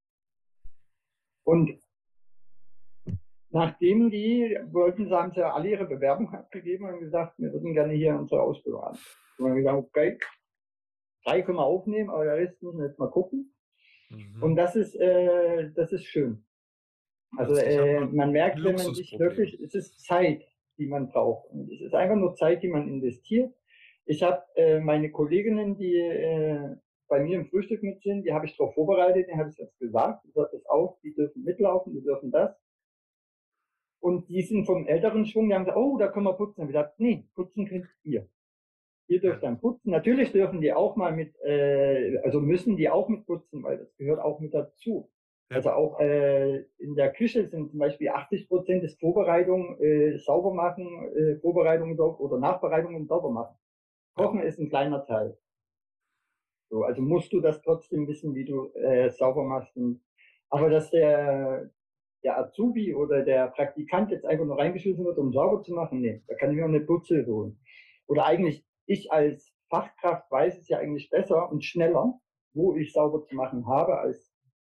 S2: Und nachdem haben sie ja alle ihre Bewerbung abgegeben und gesagt, wir würden gerne hier unsere Ausbildung an. Und dann haben wir gesagt, okay, 3 können wir aufnehmen, aber der Rest müssen wir jetzt mal gucken.
S1: Mhm.
S2: Und das ist schön. Also
S1: Das ist aber
S2: man merkt,
S1: ein
S2: wenn man sich
S1: Luxusproblem.
S2: wirklich, es ist Zeit, die man braucht. Und es ist einfach nur Zeit, die man investiert. Ich habe meine Kolleginnen, die bei mir im Frühstück mit sind, die habe ich darauf vorbereitet, denen habe ich jetzt gesagt, hört das auf, die dürfen mitlaufen, die dürfen das. Und die sind vom älteren Schwung, die haben gesagt, oh, da können wir putzen. Ich habe gesagt, nee, putzen könnt ihr. Ihr dürft dann putzen. Natürlich dürfen die auch mal also müssen die auch mit putzen, weil das gehört auch mit dazu.
S1: Ja.
S2: Also auch in der Küche sind zum Beispiel 80% des Vorbereitung, sauber machen, Vorbereitung oder Nachbereitung und sauber machen. Kochen ist ein kleiner Teil. So, also musst du das trotzdem wissen, wie du sauber machst. Aber dass der Azubi oder der Praktikant jetzt einfach nur reingeschmissen wird, um sauber zu machen, nee, da kann ich mir auch eine Putzhilfe holen. Oder eigentlich, ich als Fachkraft weiß es ja eigentlich besser und schneller, wo ich sauber zu machen habe, als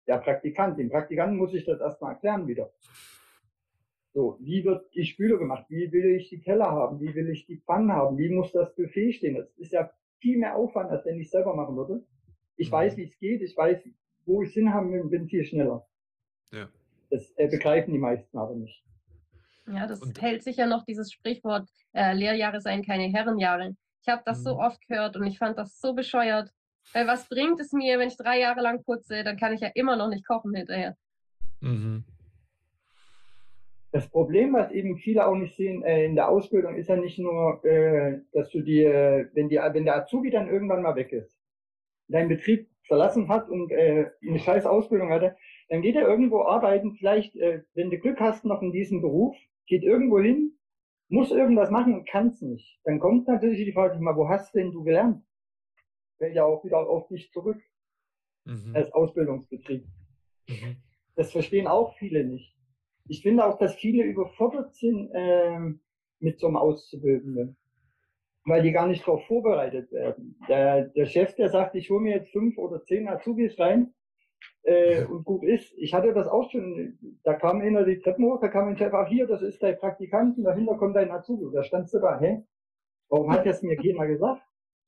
S2: Der Praktikant, dem Praktikanten muss ich das erstmal erklären wieder. So, wie wird die Spüle gemacht? Wie will ich die Teller haben? Wie will ich die Pfannen haben? Wie muss das Buffet stehen? Das ist ja viel mehr Aufwand, als wenn ich es selber machen würde. Ich weiß, wie es geht, ich weiß, wo ich Sinn haben will, bin viel schneller.
S1: Ja.
S2: Das begreifen die meisten aber nicht.
S3: Ja, das
S1: Und
S3: hält sicher noch dieses Sprichwort, Lehrjahre seien keine Herrenjahre. Ich habe das so oft gehört und ich fand das so bescheuert. Weil was bringt es mir, wenn ich 3 Jahre lang putze, dann kann ich ja immer noch nicht kochen hinterher.
S1: mhm.
S2: Das Problem, was eben viele auch nicht sehen in der Ausbildung, ist ja nicht nur, dass du wenn der Azubi dann irgendwann mal weg ist, deinen Betrieb verlassen hat und eine scheiß Ausbildung hatte, dann geht er irgendwo arbeiten, vielleicht, wenn du Glück hast, noch in diesem Beruf, geht irgendwo hin, muss irgendwas machen und kann es nicht. Dann kommt natürlich die Frage, mal, wo hast denn du gelernt? Fällt ja auch wieder auf dich zurück als Ausbildungsbetrieb. Das verstehen auch viele nicht. Ich finde auch, dass viele überfordert sind mit so einem Auszubildenden, weil die gar nicht darauf vorbereitet werden. Der Chef, der sagt, ich hole mir jetzt 5 oder 10 Azubis rein und gut ist. Ich hatte das auch schon, da kam einer die Treppen hoch, da kam ein Chef, ach hier, das ist dein Praktikant und dahinter kommt dein Azubi. Da standst du da, hä? Warum hat er es mir keiner gesagt?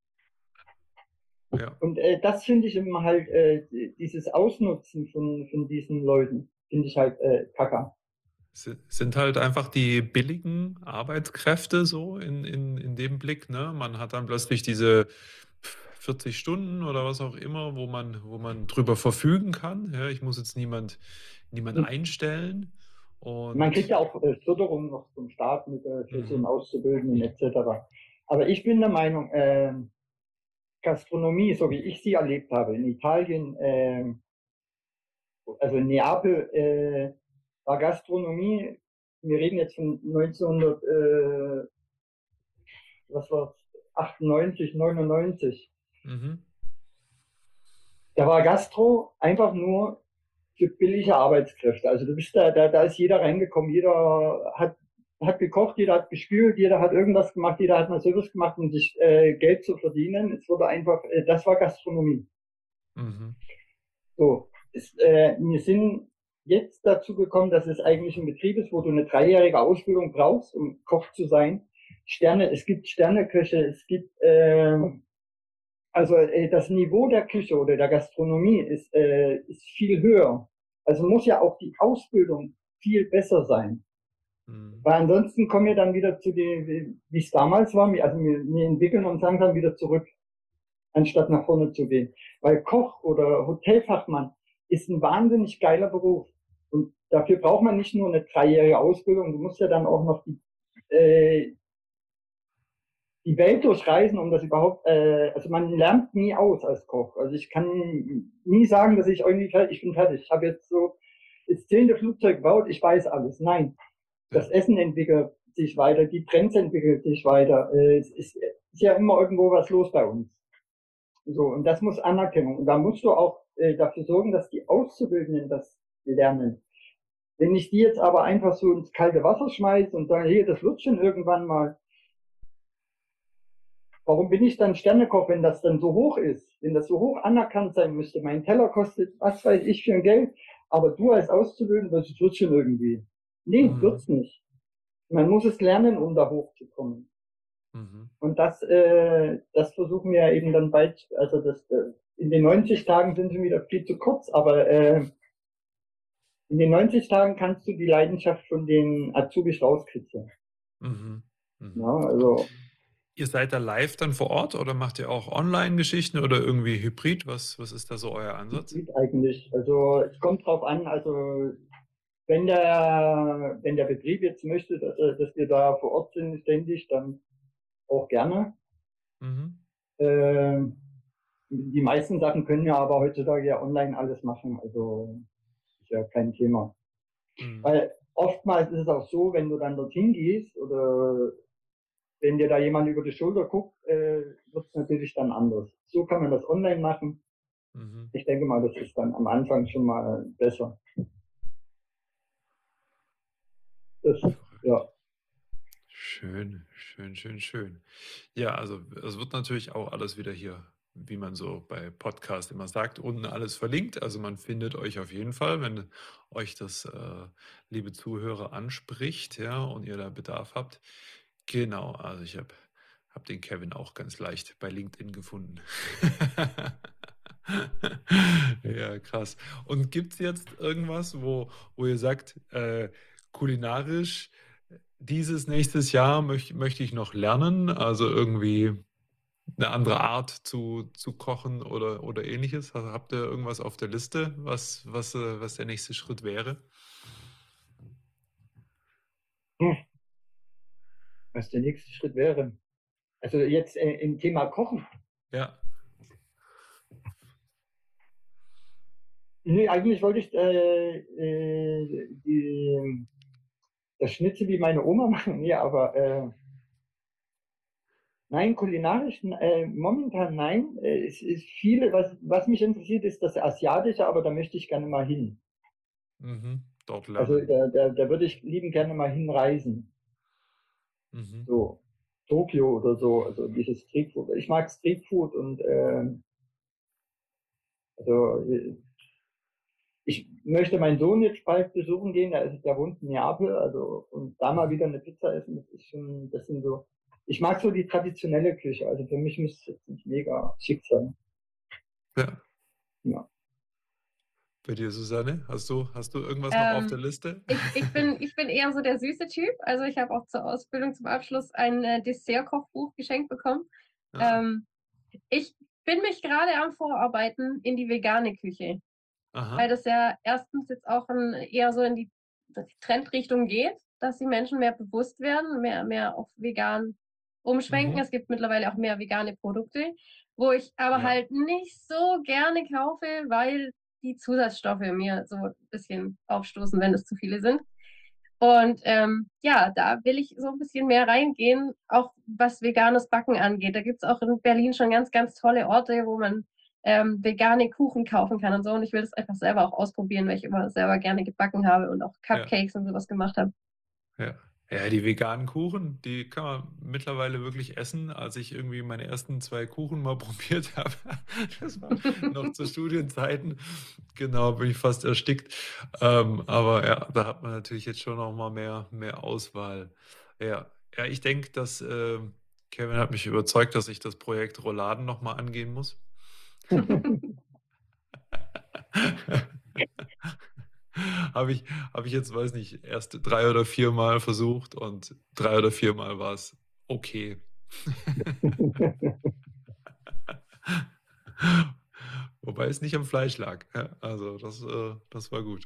S1: Ja.
S2: Und das finde ich immer halt, dieses Ausnutzen von diesen Leuten, finde ich halt kacke.
S1: Sind halt einfach die billigen Arbeitskräfte so in dem Blick, ne? Man hat dann plötzlich diese 40 Stunden oder was auch immer, wo man drüber verfügen kann. Ja, ich muss jetzt niemand einstellen.
S2: Man kriegt ja
S1: Und
S2: auch Förderung noch zum Staat mit für so einen Auszubildenden etc. Aber ich bin der Meinung, Gastronomie, so wie ich sie erlebt habe, in Italien, also in Neapel, war Gastronomie, wir reden jetzt von 1900, was war 98, 99. Da war Gastro einfach nur für billige Arbeitskräfte. Also du bist da ist jeder reingekommen, jeder hat gekocht, jeder hat gespült, jeder hat irgendwas gemacht, jeder hat mal Service gemacht, um sich Geld zu verdienen. Es wurde einfach, das war Gastronomie. So, wir sind jetzt dazu gekommen, dass es eigentlich ein Betrieb ist, wo du eine 3-jährige Ausbildung brauchst, um Koch zu sein. Es gibt Sterneköche, es gibt also das Niveau der Küche oder der Gastronomie ist viel höher. Also muss ja auch die Ausbildung viel besser sein. Weil ansonsten kommen wir dann wieder zu dem, wie es damals war. Also wir entwickeln uns langsam wieder zurück, anstatt nach vorne zu gehen. Weil Koch oder Hotelfachmann ist ein wahnsinnig geiler Beruf. Und dafür braucht man nicht nur eine 3-jährige Ausbildung, du musst ja dann auch noch die Welt durchreisen, um das überhaupt, also man lernt nie aus als Koch. Also ich kann nie sagen, dass ich irgendwie fertig, ich bin fertig. Ich habe jetzt so das 10. Flugzeug gebaut, ich weiß alles. Nein, das Essen entwickelt sich weiter, die Trends entwickeln sich weiter. Es ist ja immer irgendwo was los bei uns. So, und das muss Anerkennung. Und da musst du auch dafür sorgen, dass die Auszubildenden das lernen. Wenn ich die jetzt aber einfach so ins kalte Wasser schmeiße und sage, hier, das wird schon irgendwann mal, warum bin ich dann Sternekoch, wenn das dann so hoch ist? Wenn das so hoch anerkannt sein müsste? Mein Teller kostet, was weiß ich, für ein Geld, aber du als Auszubildender, das wird schon irgendwie. Nee, wird's nicht. Man muss es lernen, um da hochzukommen. Und das versuchen wir ja eben dann bald, also in den 90 Tagen sind schon wieder viel zu kurz, aber in den 90 Tagen kannst du die Leidenschaft von den Azubis rauskitzeln. Ja, also
S1: ihr seid da live dann vor Ort oder macht ihr auch Online-Geschichten oder irgendwie Hybrid? Was ist da so euer Ansatz?
S2: Hybrid eigentlich. Also es kommt drauf an, also wenn der Betrieb jetzt möchte, dass wir da vor Ort sind, ständig, dann auch gerne. Die meisten Sachen können wir aber heutzutage ja online alles machen, also ist ja kein Thema. Weil oftmals ist es auch so, wenn du dann dorthin gehst oder wenn dir da jemand über die Schulter guckt, wird es natürlich dann anders. So kann man das online machen. Ich denke mal, das ist dann am Anfang schon mal besser. Ja.
S1: Schön, schön, schön, schön. Ja, also es wird natürlich auch alles wieder hier wie man so bei Podcasts immer sagt, unten alles verlinkt. Also man findet euch auf jeden Fall, wenn euch das, liebe Zuhörer, anspricht, ja, und ihr da Bedarf habt. Genau, also ich hab den Kevin auch ganz leicht bei LinkedIn gefunden. Ja, krass. Und gibt es jetzt irgendwas, wo ihr sagt, kulinarisch, dieses nächstes Jahr möchte ich noch lernen? Also irgendwie eine andere Art zu kochen oder ähnliches? Habt ihr irgendwas auf der Liste, was der nächste Schritt wäre?
S2: Hm, was der nächste Schritt wäre. Also jetzt im Thema Kochen.
S1: Ja.
S2: Nee, eigentlich wollte ich das Schnitzel wie meine Oma machen. Nee, aber nein, kulinarisch momentan nein. Es ist viele, was mich interessiert, ist das Asiatische, aber da möchte ich gerne mal hin.
S1: Mhm. Dort
S2: Also
S1: lernen.
S2: da würde ich lieben gerne mal hinreisen.
S1: Mhm.
S2: So Tokio oder so, also dieses Streetfood. Ich mag Streetfood und also ich möchte meinen Sohn jetzt bald besuchen gehen, der wohnt in Neapel, also und da mal
S1: Mhm.
S2: wieder eine Pizza essen, das ist schon, das sind so, ich mag so die traditionelle Küche, also für mich muss es jetzt nicht mega schick sein.
S1: Ja.
S2: Ja.
S1: Bei dir, Susanne, hast du irgendwas noch auf der
S3: Ähm,
S1: Liste?
S3: ich bin eher so der süße Typ. Also ich habe auch zur Ausbildung zum Abschluss ein Dessert-Kochbuch geschenkt bekommen.
S1: Ah,
S3: Ähm, ich bin mich gerade am Vorarbeiten in die vegane Küche, weil
S1: aha.
S3: das ja erstens jetzt auch eher so in die Trendrichtung geht, dass die Menschen mehr bewusst werden, mehr auf vegan umschwenken.
S1: Mhm.
S3: Es gibt mittlerweile auch mehr vegane Produkte, wo ich aber
S1: Ja,
S3: halt nicht so gerne kaufe, weil die Zusatzstoffe mir so ein bisschen aufstoßen, wenn es zu viele sind. Und ja, da will ich so ein bisschen mehr reingehen, auch was veganes Backen angeht. Da gibt es auch in Berlin schon ganz, ganz tolle Orte, wo man vegane Kuchen kaufen kann und so. Und ich will das einfach selber auch ausprobieren, weil ich immer selber gerne gebacken habe und auch
S1: ja.
S3: Cupcakes und sowas gemacht habe.
S1: Ja. Ja, die veganen Kuchen, die kann man mittlerweile wirklich essen. Als ich irgendwie meine ersten 2 Kuchen mal probiert habe, das war noch zu Studienzeiten, genau, bin ich fast erstickt. Aber ja, da hat man natürlich jetzt schon noch mal mehr Auswahl. Ja, ja, ich denke, dass Kevin hat mich überzeugt, dass ich das Projekt Rouladen noch mal angehen muss. Habe ich jetzt, weiß nicht, erst 3 oder 4 Mal versucht und 3 oder 4 Mal war es okay. Wobei es nicht am Fleisch lag. Ja, also das war gut.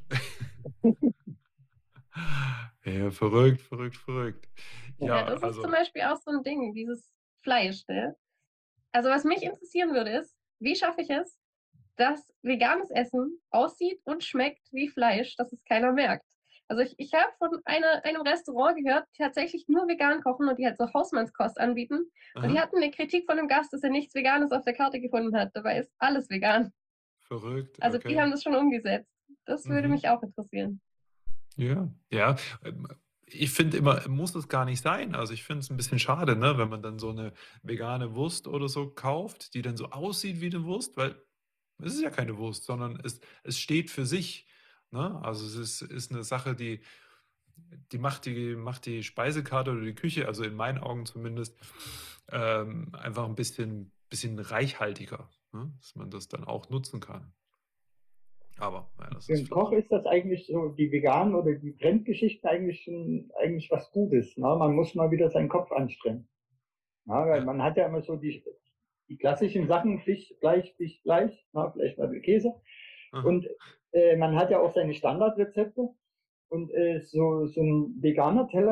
S1: Ja, verrückt, verrückt, verrückt.
S3: Ja,
S1: Ja,
S3: das ist zum
S1: also,
S3: Beispiel auch so ein Ding, dieses Fleisch, ne? Also was mich interessieren würde, ist, wie schaffe ich es, dass veganes Essen aussieht und schmeckt wie Fleisch, dass es keiner merkt. Also ich habe von einem Restaurant gehört, die tatsächlich nur vegan kochen und die halt so Hausmannskost anbieten. Und die
S1: aha,
S3: hatten eine Kritik von einem Gast, dass er nichts Veganes auf der Karte gefunden hat. Dabei ist alles vegan.
S1: verrückt,
S3: Also die
S1: okay.
S3: haben das schon umgesetzt. Das würde
S1: Mhm.
S3: mich auch interessieren.
S1: Ja, ja. Ich finde immer, muss es gar nicht sein. Also ich finde es ein bisschen schade, ne, wenn man dann so eine vegane Wurst oder so kauft, die dann so aussieht wie eine Wurst, weil es ist ja keine Wurst, sondern es steht für sich. Ne? Also ist eine Sache, die macht die Speisekarte oder die Küche, also in meinen Augen zumindest, einfach ein bisschen reichhaltiger, ne? Dass man das dann auch nutzen kann. Aber ja, das
S2: Für
S1: ist
S2: einen Koch
S1: vielleicht.
S2: ist das eigentlich so, die veganen oder die Trendgeschichten eigentlich schon eigentlich was Gutes. Ne? Man muss mal wieder seinen Kopf anstrengen. Ja, weil
S1: Ja.
S2: man hat ja immer so die klassischen Sachen, Fisch, Fleisch, na, vielleicht mal Käse.
S1: Aha.
S2: Und man hat ja auch seine Standardrezepte. Und so ein veganer Teller,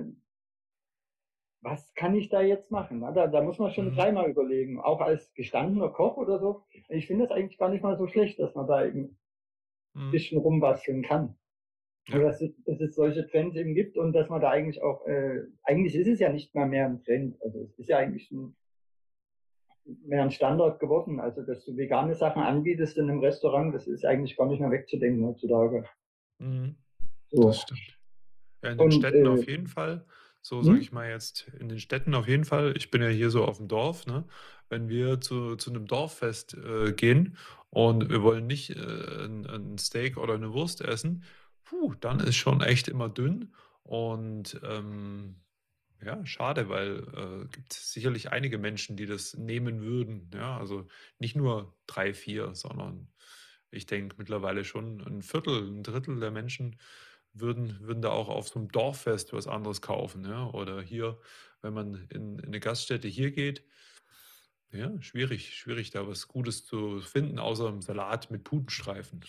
S2: was kann ich da jetzt machen? Na, da muss man schon
S1: Mhm.
S2: dreimal überlegen, auch als gestandener Koch oder so. Ich finde das eigentlich gar nicht mal so schlecht, dass man da eben ein
S1: Mhm.
S2: bisschen rumbasteln kann. Und
S1: Ja.
S2: dass es solche Trends eben gibt und dass man da eigentlich auch, eigentlich ist es ja nicht mal mehr ein Trend. Also es ist ja eigentlich mehr ein Standard geworden. Also dass du vegane Sachen anbietest in einem Restaurant, das ist eigentlich gar nicht mehr wegzudenken heutzutage.
S1: Mhm. Das
S2: So.
S1: stimmt. Ja, in den
S2: Und
S1: Städten auf jeden Fall. So sage
S2: Hm?
S1: ich mal jetzt in den Städten auf jeden Fall. Ich bin ja hier so auf dem Dorf, ne? Wenn wir zu einem Dorffest gehen und wir wollen nicht ein Steak oder eine Wurst essen, dann ist schon echt immer dünn. Und ja, schade, weil gibt sicherlich einige Menschen, die das nehmen würden. Ja, also nicht nur 3, 4, sondern ich denke mittlerweile schon ein Viertel, ein Drittel der Menschen würden da auch auf so einem Dorffest was anderes kaufen. Ja? Oder hier, wenn man in eine Gaststätte hier geht, ja, schwierig da was Gutes zu finden, außer einem Salat mit Putenstreifen.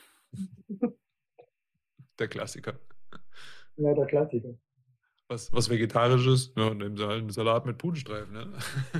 S1: Der Klassiker.
S2: Ja, der Klassiker.
S1: Was Vegetarisches, ja, nehmen Sie halt einen Salat mit Putenstreifen. Ne?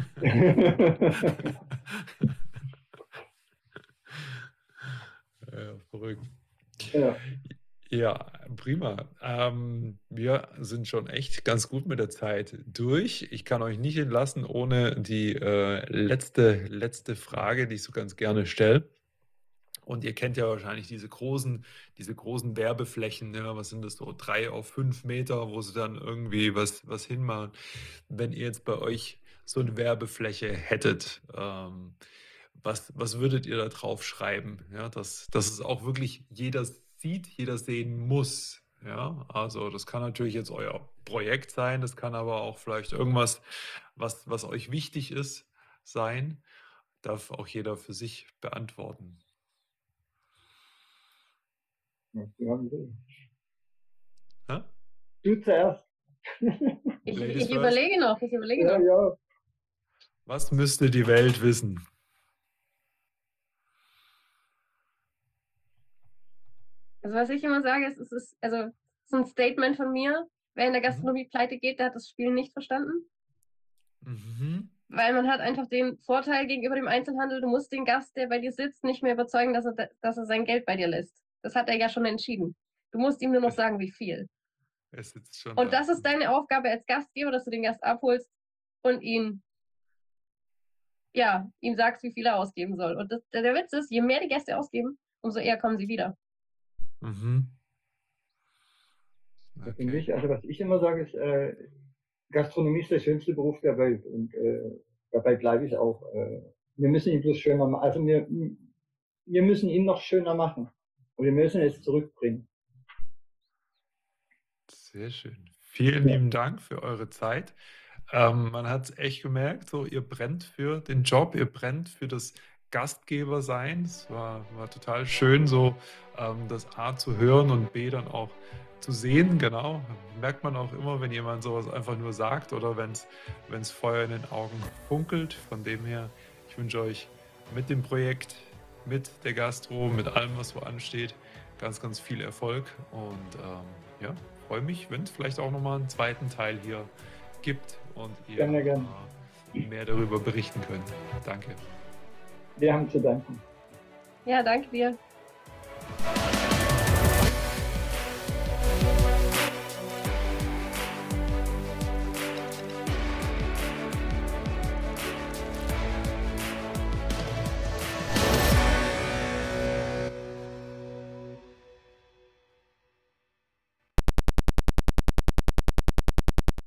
S1: Ja, verrückt.
S2: Ja.
S1: Ja, prima. Wir sind schon echt ganz gut mit der Zeit durch. Ich kann euch nicht entlassen ohne die letzte Frage, die ich so ganz gerne stelle. Und ihr kennt ja wahrscheinlich diese großen Werbeflächen, ja, was sind das so, 3 auf 5 Meter, wo sie dann irgendwie was hinmachen. Wenn ihr jetzt bei euch so eine Werbefläche hättet, was würdet ihr da drauf schreiben? Ja, dass es auch wirklich jeder sieht, jeder sehen muss. Ja, also das kann natürlich jetzt euer Projekt sein, das kann aber auch vielleicht irgendwas, was euch wichtig ist, sein. Darf auch jeder für sich beantworten. Ja?
S2: Du zuerst.
S1: Ladies
S3: Ich
S1: first.
S3: überlege noch, ich überlege
S2: Ja,
S3: noch.
S2: ja.
S1: Was müsste die Welt wissen?
S3: Also was ich immer sage, es ist ein Statement von mir. Wer in der Gastronomie pleite geht, der hat das Spiel nicht verstanden.
S1: Mhm.
S3: Weil man hat einfach den Vorteil gegenüber dem Einzelhandel, du musst den Gast, der bei dir sitzt, nicht mehr überzeugen, dass er sein Geld bei dir lässt. Das hat er ja schon entschieden. Du musst ihm nur noch sagen, wie viel.
S1: Er sitzt schon
S3: Und
S1: da.
S3: das ist deine Aufgabe als Gastgeber, dass du den Gast abholst und ihm sagst, wie viel er ausgeben soll. Und der Witz ist, je mehr die Gäste ausgeben, umso eher kommen sie wieder.
S1: Mhm.
S2: Für
S1: Okay.
S2: mich, also was ich immer sage, ist, Gastronomie ist der schönste Beruf der Welt und dabei bleibe ich auch. Wir müssen ihn bloß schöner machen. Also wir müssen ihn noch schöner machen und wir müssen es zurückbringen.
S1: Sehr schön. Vielen lieben Dank für eure Zeit. Man hat es echt gemerkt, so ihr brennt für den Job, ihr brennt für das Gastgebersein. Es war total schön, so das A zu hören und B dann auch zu sehen. Genau, merkt man auch immer, wenn jemand sowas einfach nur sagt oder wenn es Feuer in den Augen funkelt. Von dem her, ich wünsche euch mit dem Projekt, mit der Gastro, mit allem, was so ansteht, ganz, ganz viel Erfolg und ja, freue mich, wenn es vielleicht auch nochmal einen zweiten Teil hier gibt und ihr
S2: Gerne.
S1: mehr darüber berichten könnt. Danke.
S2: Wir haben zu danken.
S3: Ja, danke dir.